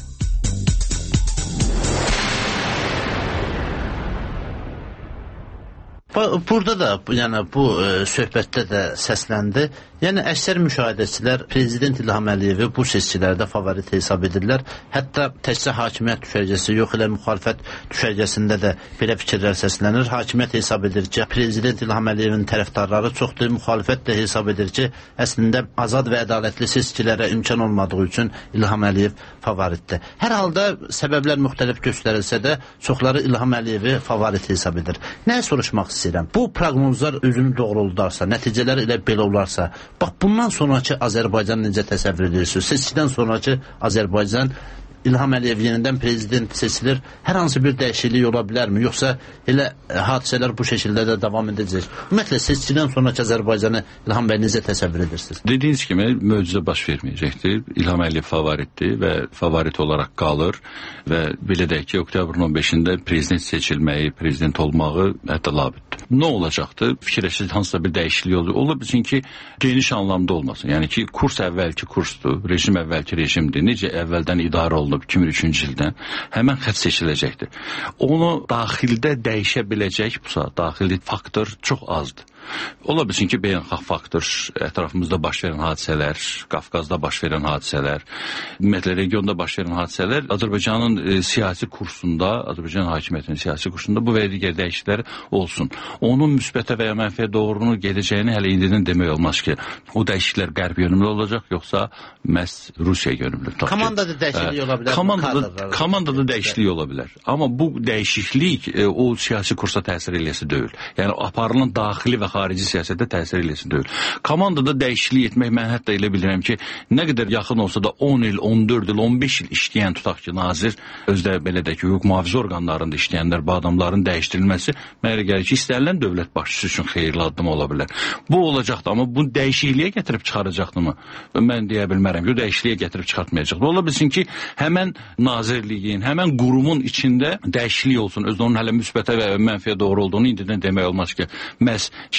Burada da, yəni bu e, söhbətdə də səsləndi. Yəni əksər müşahidəçilər Prezident İlham Əliyevi bu seçkilərdə favorit hesab edirlər. Hətta təkcə hakimiyyət düşərgəsi yox, elə müxalifət düşərgəsində də belə fikirlər səslənir. Hakimiyyət hesab edir ki, Prezident İlham Əliyevin tərəfdarları çoxdur, müxalifət də hesab edir ki, əslində azad və ədalətli seçkilərə imkan olmadığı üçün İlham Əliyev favoritdir. Hər halda səbəblər müxtəlif göstərilsə də çoxları İlham Əliyevi favorit hesab edir. Nəyə soruşmaq istəyirəm? Bu proqnozlar özünü doğruldarsa, nəticələr elə belə olarsa, bax bundan sonraki Azərbaycan necə təsəvvür edirsiniz? Seçkidən sonraki Azərbaycan, İlham Əliyev yenidən prezident seçilir, hər hansı bir dəyişiklik ola bilərmi? Yoxsa elə hadisələr bu şəkildə də davam edəcək? Ümumiyyətlə, seçkidən sonraki Azərbaycanı İlham bəy necə təsəvvür edirsiniz? Dediyiniz kimi, möcüzə baş verməyəcəkdir. İlham Əliyev favoritdir və favorit olaraq qalır və belə deyək ki, oktyabrın on beşində prezident seçilməyi, prezident olmağı hətta labüddür. Nə olacaqdır? Fikirləşir, hansısa bir dəyişiklik olur. Ola bilsin ki, geniş anlamda olmasın. Yəni ki, kurs əvvəlki kursdur, rejim əvvəlki rejimdir. Necə əvvəldən idarə olunub iki min üçüncü ildən, həmən xətt seçiləcəkdir. Onu daxildə dəyişə biləcək bu saat, daxili faktor çox azdır. Ola bilsin ki, beynəlxalq faktor, ətrafımızda baş verən hadisələr, Qafqazda baş verən hadisələr, ümumiyyətlə regionda baş verən hadisələr Azərbaycanın e, siyasi kursunda, Azərbaycan hakimiyyətinin siyasi kursunda bu və digər dəyişikliklər olsun. Onun müsbətə və ya mənfiyə doğrunu gedəcəyini hələ indidən demək olmaz ki, o dəyişikliklər qərb yönümlü olacaq, yoxsa məhz Rusiya yönümlü. Komandada dəyişiklik ola bilər. Komandada, komandada dəyişiklik ola bilər. Amma bu dəyişiklik e, o siyasi kursa təsir eləyəsi deyil. Yəni aparılan daxili və xarici siyasətdə təsir eləsin deyil. Komandada dəyişiklik etmək, mən hətta elə bilirəm ki, nə qədər yaxın olsa da on il, on dörd il, on beş il işləyən tutaq ki, nazir, özdə belə də ki, hüquq mühafizə orqanlarında işləyənlər, bu adamların dəyişdirilməsi mənə gəlir ki, istənilən dövlət başçısı üçün xeyirli addım ola bilər. Bu olacaqdı, amma bu dəyişikliyə gətirib çıxaracaqdımı? Mən deyə bilmərəm ki, o dəyişikliyə gətirib çıxartmayacaqdı. Ola bilsin ki, həmən nazirliyin, həmən qurumun içində dəyişiklik olsun, özdə onun hələ müsbətə və mənfiyə doğru olduğunu indidən demək olmaz ki, məhz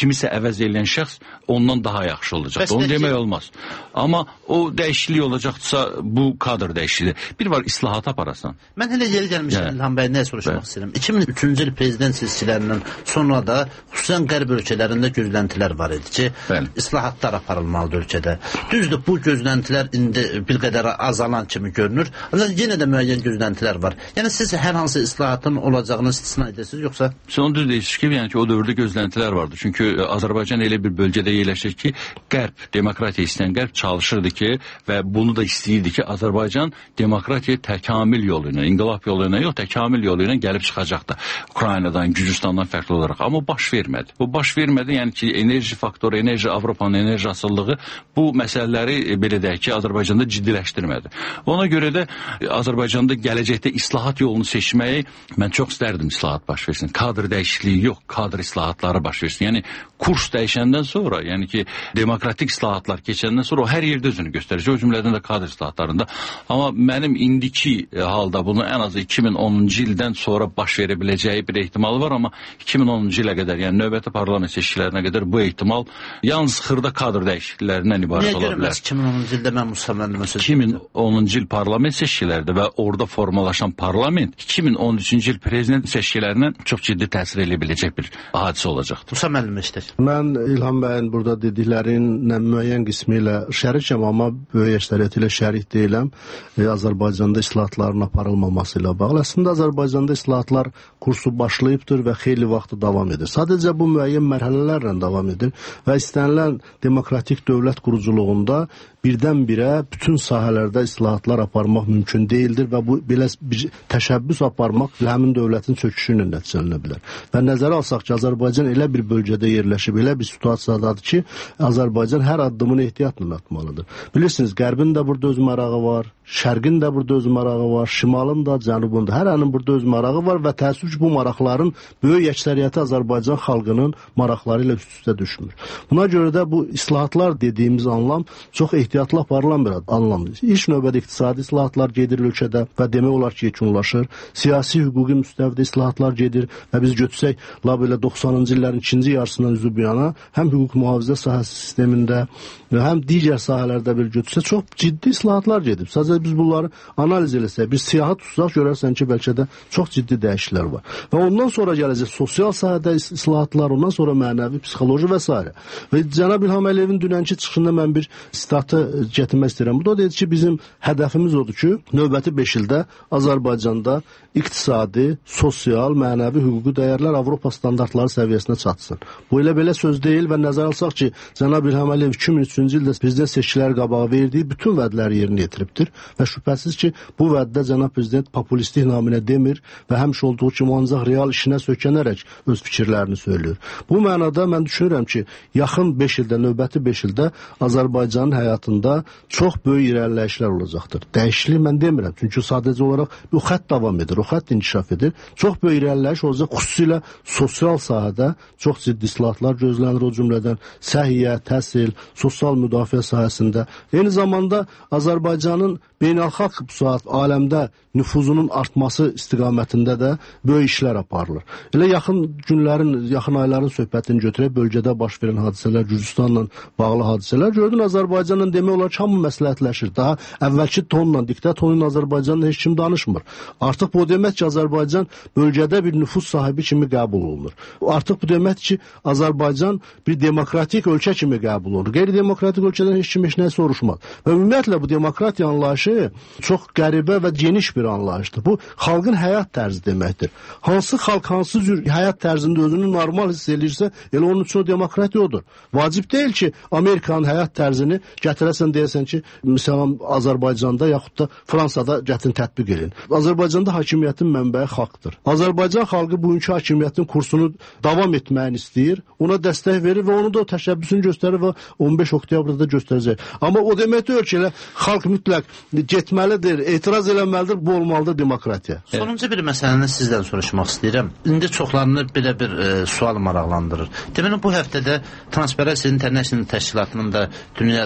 kimisə əvəz edən şəxs ondan daha yaxşı olacaq. Onu demək olmaz. Amma o dəyişiklik olacaqsa bu kadr dəyişikliyi. Bir var islahat aparasan. Mən hələ yeri gəlmişəm İlham bəy, nə soruşmaq istəyirəm. iki min üçüncü il prezident seçkilərindən sonra da xüsusən qərb ölkələrində gözləntilər var idi ki, bəli, islahatlar aparılmalıdır ölkədə. Düzdür, bu gözləntilər indi bir qədər azalan kimi görünür. Ancaq yenə də müəyyən gözləntilər var. Yəni siz hər hansı islahatın olacağını istisna edirsiniz, yoxsa? Siz onu düz deyirsiniz ki, yəni ki, o dövrdə gözləntilər vardı. Çünki Azərbaycan elə bir bölgədə yerləşir ki, qərb, demokratiya istəyən qərb çalışırdı ki və bunu da istəyirdi ki, Azərbaycan demokratiya təkamül yolu ilə, inqilab yolu ilə yox, təkamül yolu ilə gəlib çıxacaqdı. Ukraynadan, Gürcüstandan fərqli olaraq. Amma baş vermədi. Bu baş vermədi, yəni ki, enerji faktoru, enerji, Avropanın enerji asıllığı bu məsələləri belə deyək ki, Azərbaycanda ciddiləşdirmədi. Ona görə də Azərbaycanda gələcəkdə islahat yolunu seçməyi mən çox istərdim, islahat baş versin. Kadr dəyişikliyi yox, kadr islahatları baş versin. Yəni kurs dəyişəndən sonra, yəni ki, demokratik islahatlar keçəndən sonra o hər yerdə özünü göstərəcək. O cümlədən də kadr islahatlarında. Amma mənim indiki halda bunu ən az iki min onuncu ildən sonra baş verə biləcəyi bir ehtimal var, amma iki min onuncu ilə qədər, yəni növbəti parlament seçkilərinə qədər bu ehtimal yalnız xırda kadr dəyişikliklərindən ibarət ola bilər. Niyə görməz iki min onuncu ildə mən Musa müəllimə söz iki min onuncu il parlament seçkilərində və orada formalaşan parlament iki min on üçüncü il prezident seçkilərindən çox ciddi təsir edə biləcək bir hadisə olacaqdır. Musa müəllimə istəyir. Mən İlham bəyin burada dediklərinin müəyyən qismi ilə şərikəm, amma böyük əksəriyyəti ilə şərik deyiləm. E, Azərbaycanda islahatların aparılmaması ilə bağlı. Əslində Azərbaycanda islahatlar kursu başlayıbdır və xeyli vaxtı davam edir. Sadəcə bu müəyyən mərhələlərlə davam edir və istənilən demokratik dövlət quruculuğunda birdən-birə bütün sahələrdə islahatlar aparmaq mümkün deyildir və bu belə bir təşəbbüs aparmaq həmin dövlətin çöküşü ilə nəticələnə bilər. Və nəzərə alsaq ki, Azərbaycan elə bir bölgədə yerləşib, elə bir situasiyadadır ki, Azərbaycan hər addımını ehtiyatla atmalıdır. Bilirsiniz, Qərbin də burada öz marağı var, Şərqin də burada öz marağı var, Şimalın da, Cənubun da, hər yanın burada öz marağı var və təəssüf ki, bu maraqların böyük əksəriyyəti Azərbaycan xalqının maraqları ilə üst-üstə düşmür. Buna görə də bu islahatlar dediyimiz anlam çox ehtiyatlı aparılan bir anlamdır. İlk növbədə iqtisadi islahatlar gedir ölkədə və demək olar ki, yekunlaşır. Siyasi, hüquqi müstəvidə islahatlar gedir və biz götürsək, la belə doxsanıncı illərin ikinci yarısından üzü bu yana həm hüquq mühafizə sahəsi sistemində, həm digər sahələrdə bir götürsək, çox ciddi islahatlar gedib. Sadəcə biz bunları analiz eləsək, bir siyahı tutsaq, görərsən ki, bəlkə də çox ciddi dəyişikliklər var. Və ondan sonra gələcək sosial sahədə islahatlar, ondan sonra mənəvi, psixoloji və s. Və cənab İlham Əliyevin dünənki çıxışında mən bir sitatı gətirmək istəyirəm. Bu da dedi ki, bizim hədəfimiz odur ki, növbəti beş ildə Azərbaycanda iqtisadi, sosial, mənəvi, hüquqi dəyərlər Avropa standartları səviyyəsinə çatsın. Bu elə belə söz deyil və nəzər alsaq ki, cənab İlham Əliyev iki min üçüncü ildə prezident seçkiləri qabağı verdiyi bütün vədləri yerinə yetiribdir və şübhəsiz ki, bu vəddə cənab prezident populistlik naminə demir və həmişə olduğu kimi ancaq real işinə sökənərək öz fikirlərini söylüyor. Bu mənada mən düşünürəm ki, yaxın beş ildə, növbəti beş ildə Azərbaycanın həyatında çox böyük irəliləyişlər olacaqdır. Dəyişiklik mən demirəm, çünki sadəcə olaraq bu xətt davam edir, o xətt inkişaf edir. Çox böyük irəliləyiş olacaq, xüsusilə sosial sahədə çox ciddi islahatlar gözlənir, o cümlədən səhiyyə, təhsil, sosial müdafiə sahəsində. Eyni zamanda Azərbaycanın beynəlxalq bu saat aləmdə nüfuzunun artması istiqamətində də böyük işlər aparılır. Elə yaxın günlərin, yaxın ayların söhbətini götürək, bölgədə baş verən hadisələr, Gürcüstanla bağlı hadisələr, gördün Azərbaycanla demək olar ki, hamı məsləhətləşir. Daha əvvəlki tonla, diktət tonla Azərbaycanla heç kim danışmır. Artıq bu demək ki, Azərbaycan bölgədə bir nüfuz sahibi kimi qəbul olunur. Artıq bu demək ki, Azərbaycan bir demokratik ölkə kimi qəbul olunur. Qeyri-demokratik ölkədən heç kim heç nə soruşmaz. Və ümumiyyətlə bu demokratiya anlayışı çox qəribə və geniş bir anlayışdır. Bu, xalqın həyat tərzi deməkdir. Hansı xalq, hansı cür həyat tərzində özünü normal hiss edirsə, elə onun üçün o demokratiya odur. Vacib deyil ki, Amerikanın həyat tərzini gətirəsən, deyəsən ki, məsələn, Azərbaycanda yaxud da Fransada gətirin tətbiq edin. Azərbaycanda hakimiyyətin mənbəyi xalqdır. Azərbaycan xalqı bugünkü hakimiyyətin kursunu davam etməyini istəyir, ona dəstək verir və onu da təşəbbüsünü göstərir və on beş oktyabrda göstərəcək. Amma o demək deyil ki, elə xalq mütləq getməlidir, etiraz eləməlidir, bu olmalıdır demokratiya. Sonuncu bir məsələni sizdən soruşmaq istəyirəm. İndi çoxlarını belə bir e, sual maraqlandırır. Deməli, bu həftədə Transparency International təşkilatının da dünyada korrupsiya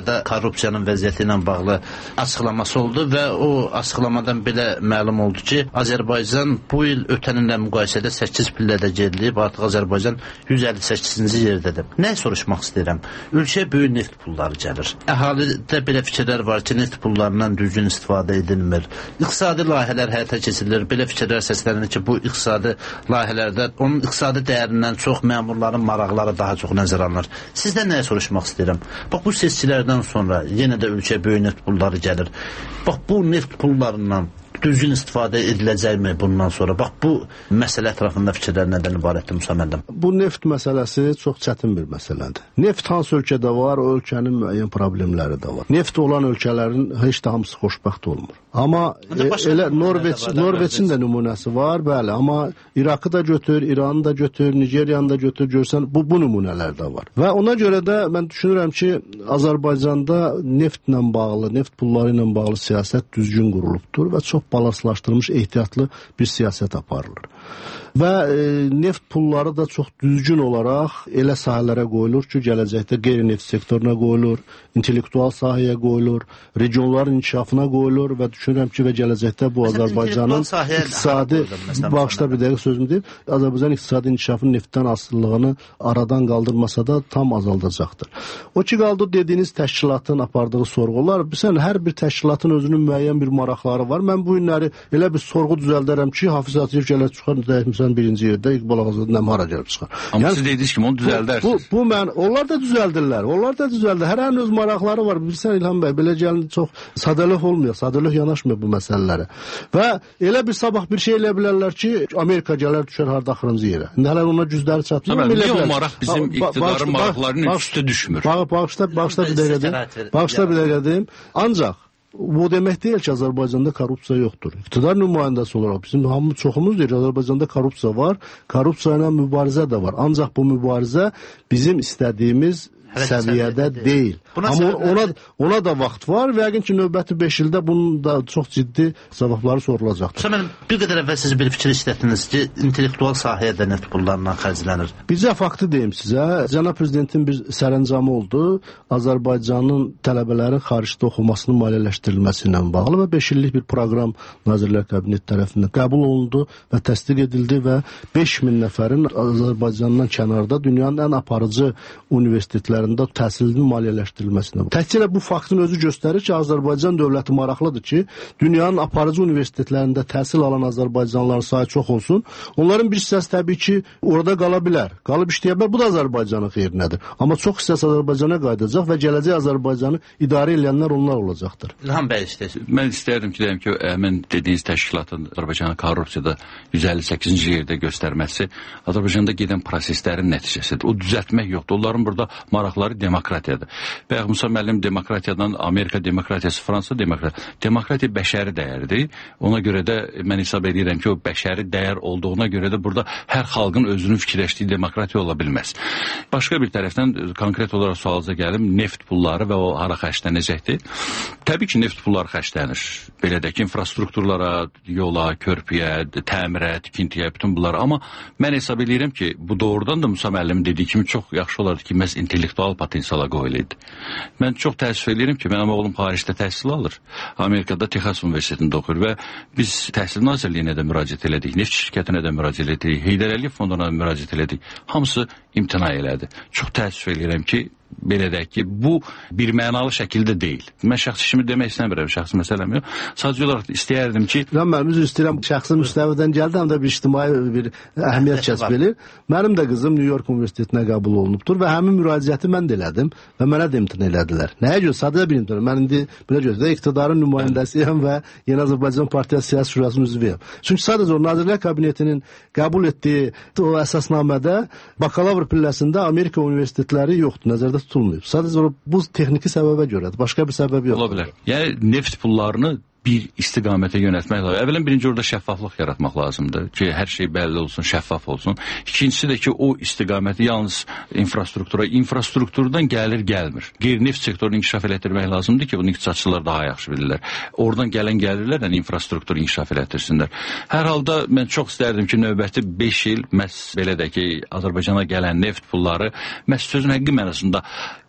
korrupsiyanın vəziyyəti ilə bağlı açıqlaması oldu və o açıqlamadan belə məlum oldu ki, Azərbaycan bu il ötən illə müqayisədə səkkiz pillədə gerilib, artıq Azərbaycan yüz əlli səkkizinci yerdədir. Nə soruşmaq istəyirəm? Ölkəyə böyük neft pulları gəlir. Əhalidə belə fikirlər var ki, neft pullarından düzgün istifadə edilmir. İqtisadi layihələr həyata keçirilir. Belə fikirlər səslənir ki, bu iqtisadi layihələrdə onun iqtisadi dəyərindən çox məmurların maraqları daha çox nəzərə alınır. Sizdən nəyə soruşmaq istəyirəm? Bax, bu seçkilərdən sonra yenə də ölkəyə böyük neft pulları gəlir. Bax, bu neft pullarından düzgün istifadə ediləcəkmi bundan sonra? Bax, bu məsələ ətrafında fikirlər nədən ibarətdir Musa müəllim? Bu neft məsələsi çox çətin bir məsələdir. Neft hansı ölkədə var, o ölkənin müəyyən problemləri də var. Neft olan ölkələrin heç də hamısı xoşbəxt olmur. Amma e, elə Norveç, Norveçin də nümunəsi var, bəli. Amma İraqı da götür, İranı da götür, Nigeriyanı da götür, görsən bu, bu nümunələr də var. Və ona görə də mən düşünürəm ki, Azərbaycanda neftlə bağlı, neft pulları ilə bağlı siyasət düzgün qurulubdur və çox balanslaşdırılmış, ehtiyatlı bir siyasət aparılır. Və e, neft pulları da çox düzgün olaraq elə sahələrə qoyulur ki, gələcəkdə qeyri-neft sektoruna qoyulur, intellektual sahəyə qoyulur, regionların inkişafına qoyulur və düşünürəm ki, və gələcəkdə bu Azərbaycanın iqtisadi, bağışda bir dəqiq sözüm deyim, Azərbaycan iqtisadi inkişafının neftdən asılılığını aradan qaldırmasa da tam azaldacaqdır. O ki, qaldı dediyiniz təşkilatın apardığı sorğular, sən hər bir təşkilatın özünün müəyyən bir maraqları var. Mən bu günləri elə bir sorğu düzəldərəm ki, Hafiz Hacıyev gələr çıxar, dəymişsən birinci yerdə, İqbal Ağazadə nə hara gəlib çıxar. Amma yəni, siz dediniz ki, onu düzəldərsiniz. Bu, bu, bu mən, onlar da düzəldirlər, onlar da düzəldir. Hər hərin öz maraqları var. Bilirsən İlham bəy, belə gəlin çox sadəlöh olmuyor, sadəlöh yanaşmıyor bu məsələlərə. Və elə bir sabah bir şey elə bilərlər ki, Amerika gələr düşər harda axırıncı yerə. İndi hələ ona cüzləri çatmıyor. Niyə o maraq bizim iqtidarın maraqlarının üstə düşmür? Bağışda, bağışda bir dəqiqə deyim. Bağışda bir dəqiqə deyim. Ancaq bu demək deyil ki, Azərbaycanda korrupsiya yoxdur. İqtidar nümayəndəsi olaraq bizim hamı çoxumuz deyir, Azərbaycanda korrupsiya var, korrupsiya ilə mübarizə də var. Ancaq bu mübarizə bizim istədiyimiz səviyyədə deyil. Amma ona, ona da vaxt var və yəqin ki, növbəti beş ildə bunun da çox ciddi cavabları sorulacaqdır. Məsələn, bir qədər əvvəl siz bir fikir işlətdiniz ki, intellektual sahəyə də neft pullarından xərclənir. Bizə faktı deyim sizə, Cənab Prezidentin bir sərəncamı oldu, Azərbaycanın tələbələrin xaricdə oxumasının maliyyələşdirilməsi ilə bağlı və beş illik bir proqram Nazirlər Kabineti tərəfindən qəbul olundu və təsdiq edildi və beş min nəfərin Azərbaycandan kənarda dünyanın ən aparıcı universitetlərində təhsilinin maliyyələşdirilməsinə. Təkcə bu faktın özü göstərir ki, Azərbaycan dövləti maraqlıdır ki, dünyanın aparıcı universitetlərində təhsil alan Azərbaycanlıların sayı çox olsun. Onların bir hissəsi təbii ki, orada qala bilər. Qalıb işləyə bilər. Bu da Azərbaycanın xeyrinədir. Amma çox hissəsi Azərbaycana qayıdacaq və gələcək Azərbaycanı idarə edənlər onlar olacaqdır. İlham bəy istəyir. Mən istəyirdim ki, deyim ki, həmin dediyiniz təşkilatın Azərbaycanı korrupsiyada yüz əlli səkkizinci yerdə göstərməsi Azərbaycanda gedən proseslərin nəticəsidir. O düzəltmək yoxdur. Onların burada maraqları demokratiyadır. Bəyə Musa müəllim demokratiyadan, Amerika demokratiyası, Fransa demokratiyası. Demokratiya bəşəri dəyərdir. Ona görə də mən hesab edirəm ki, o bəşəri dəyər olduğuna görə də burada hər xalqın özünün fikirləşdiyi demokratiya ola bilməz. Başqa bir tərəfdən konkret olaraq sualınıza gəlim, neft pulları və o hara xərclənəcəkdir. Təbii ki, neft pulları xərclənir. Belə də ki, infrastrukturlara, yola, körpüyə, təmirə, tikintiyə, bütün bunlar. Amma mən hesab edirəm ki, bu doğrudan da Musa müəllim dediyi kimi çox yaxşı olardı ki, məhz intellektual potensiala qoyuluydu. Mən çox təəssüf edirəm ki, mənim oğlum Parisdə təhsil alır. Amerikada Texas Universitetində oxur və biz Təhsil Nazirliyinə də müraciət elədik, neft şirkətinə də müraciət elədik, Heydər Əliyev fonduna müraciət elədik. Hamısı imtina elədi. Çox təəssüf edirəm ki, belə deyək ki, bu bir mənalı şəkildə deyil. Mən şəxsi işimi demək istəmirəm, şəxsi məsələm yox. Sadəcə olaraq istəyərdim ki... Mən üzr istəyirəm, şəxsi müstəvidən gəldi, həm də bir ictimai bir əhəmiyyət kəsb edir. Mənim də qızım New York Universitetinə qəbul olunubdur və həmin müraciəti mən də elədim və mənə də imtina elədilər. Nəyə görə? Sadəcə bir imtina. Mən indi belə gözlə, iqtidarın nümayəndəsiyəm və Yeni Azərbaycan Partiyası Siyasi Şurasının üzvüyəm. Çünki sadəcə o Nazirlər Kabinetinin qəbul etdiyi o əsasnamədə bakalavr pilləsində Amerika universitetləri yoxdur, nəzərdə tutulmayıb. Sadəcə bu texniki səbəbə görədir. Başqa bir səbəb yoxdur. Ola bilər. Yəni neft pullarını bir istiqamətə yönətmək lazım. Əvvələn birinci orada şəffaflıq yaratmaq lazımdır ki, hər şey bəlli olsun, şəffaf olsun. İkincisi də ki, o istiqaməti yalnız infrastruktura, infrastrukturdan gəlir, gəlmir. Qeyri-neft sektorunu inkişaf elətdirmək lazımdır ki, bunu iqtisadçılar daha yaxşı bilirlər. Oradan gələn gəlirlərlə infrastrukturu inkişaf elətdirsinlər. Hər halda mən çox istərdim ki, növbəti beş il məhz belə də ki, Azərbaycana gələn neft pulları məhz sözün həqqi mənasında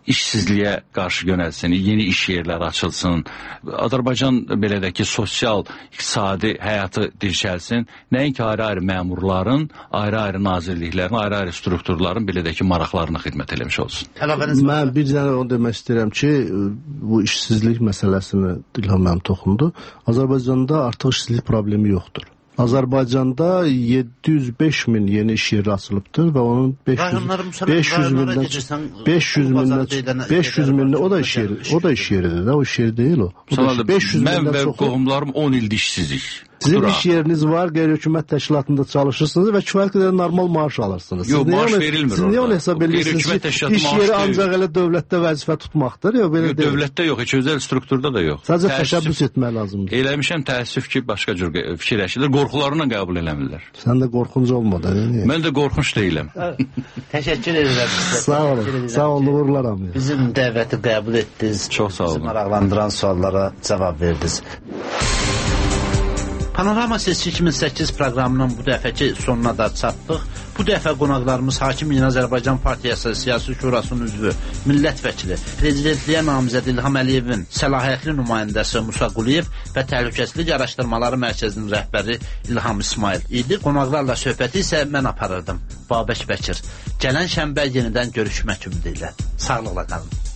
işsizliyə qarşı yönəlsin, yeni iş yerləri açılsın, Azərbaycan belədəki sosial, iqtisadi həyatı dirçəlsin, nəinki ayrı-ayrı məmurların, ayrı-ayrı nazirliklərin, ayrı-ayrı strukturların belədəki maraqlarına xidmət eləmiş olsun. Mən bir dənə onu demək istəyirəm ki, bu işsizlik məsələsini İlham mənim toxundu. Azərbaycanda artıq işsizlik problemi yoxdur. Azərbaycanda yeddi yüz beş min yeni iş yeri açılıbdır və onun beş yüz mindən beş yüz mindən beş yüz mindən o da iş yeri, o da iş yeridir də, o iş yeri deyil o. Mən və qohumlarım on ildir işsizlik. Sizin iş yeriniz var, qeyri-hökumət təşkilatında çalışırsınız və kifayət qədər normal maaş alırsınız. Yox, maaş verilmir orada. Siz niyə onu hesab edirsiniz ki, iş yeri ancaq elə dövlətdə vəzifə tutmaqdır? Yox, belə deyil. Dövlətdə yox, heç özəl strukturda da yox. Sadəcə təşəbbüs etmək lazımdır. Eləmişəm, təəssüf ki, başqa cür fikirləşirlər, qorxularına qəbul eləmirlər. Sən də qorxunc olmadı. Mən də qorxunç deyiləm. Təşəkkür edirəm. Sağ olun, sağ olun, uğurlar. Bizim dəvəti qəbul etdiniz. Çox sağ olun. Bizi maraqlandıran suallara cavab verdiniz. Panorama Sesi iki min səkkiz proqramının bu dəfəki sonuna da çatdıq. Bu dəfə qonaqlarımız Hakim Yeni Azərbaycan Partiyası Siyasi Şurasının üzvü, millət vəkili, prezidentliyə namizəd İlham Əliyevin səlahiyyətli nümayəndəsi Musa Quliyev və Təhlükəsizlik Araşdırmaları Mərkəzinin rəhbəri İlham İsmail idi. Qonaqlarla söhbəti isə mən aparırdım, Babək Bəkir. Gələn şənbə yenidən görüşmək ümidi ilə. Sağlıqla qalın.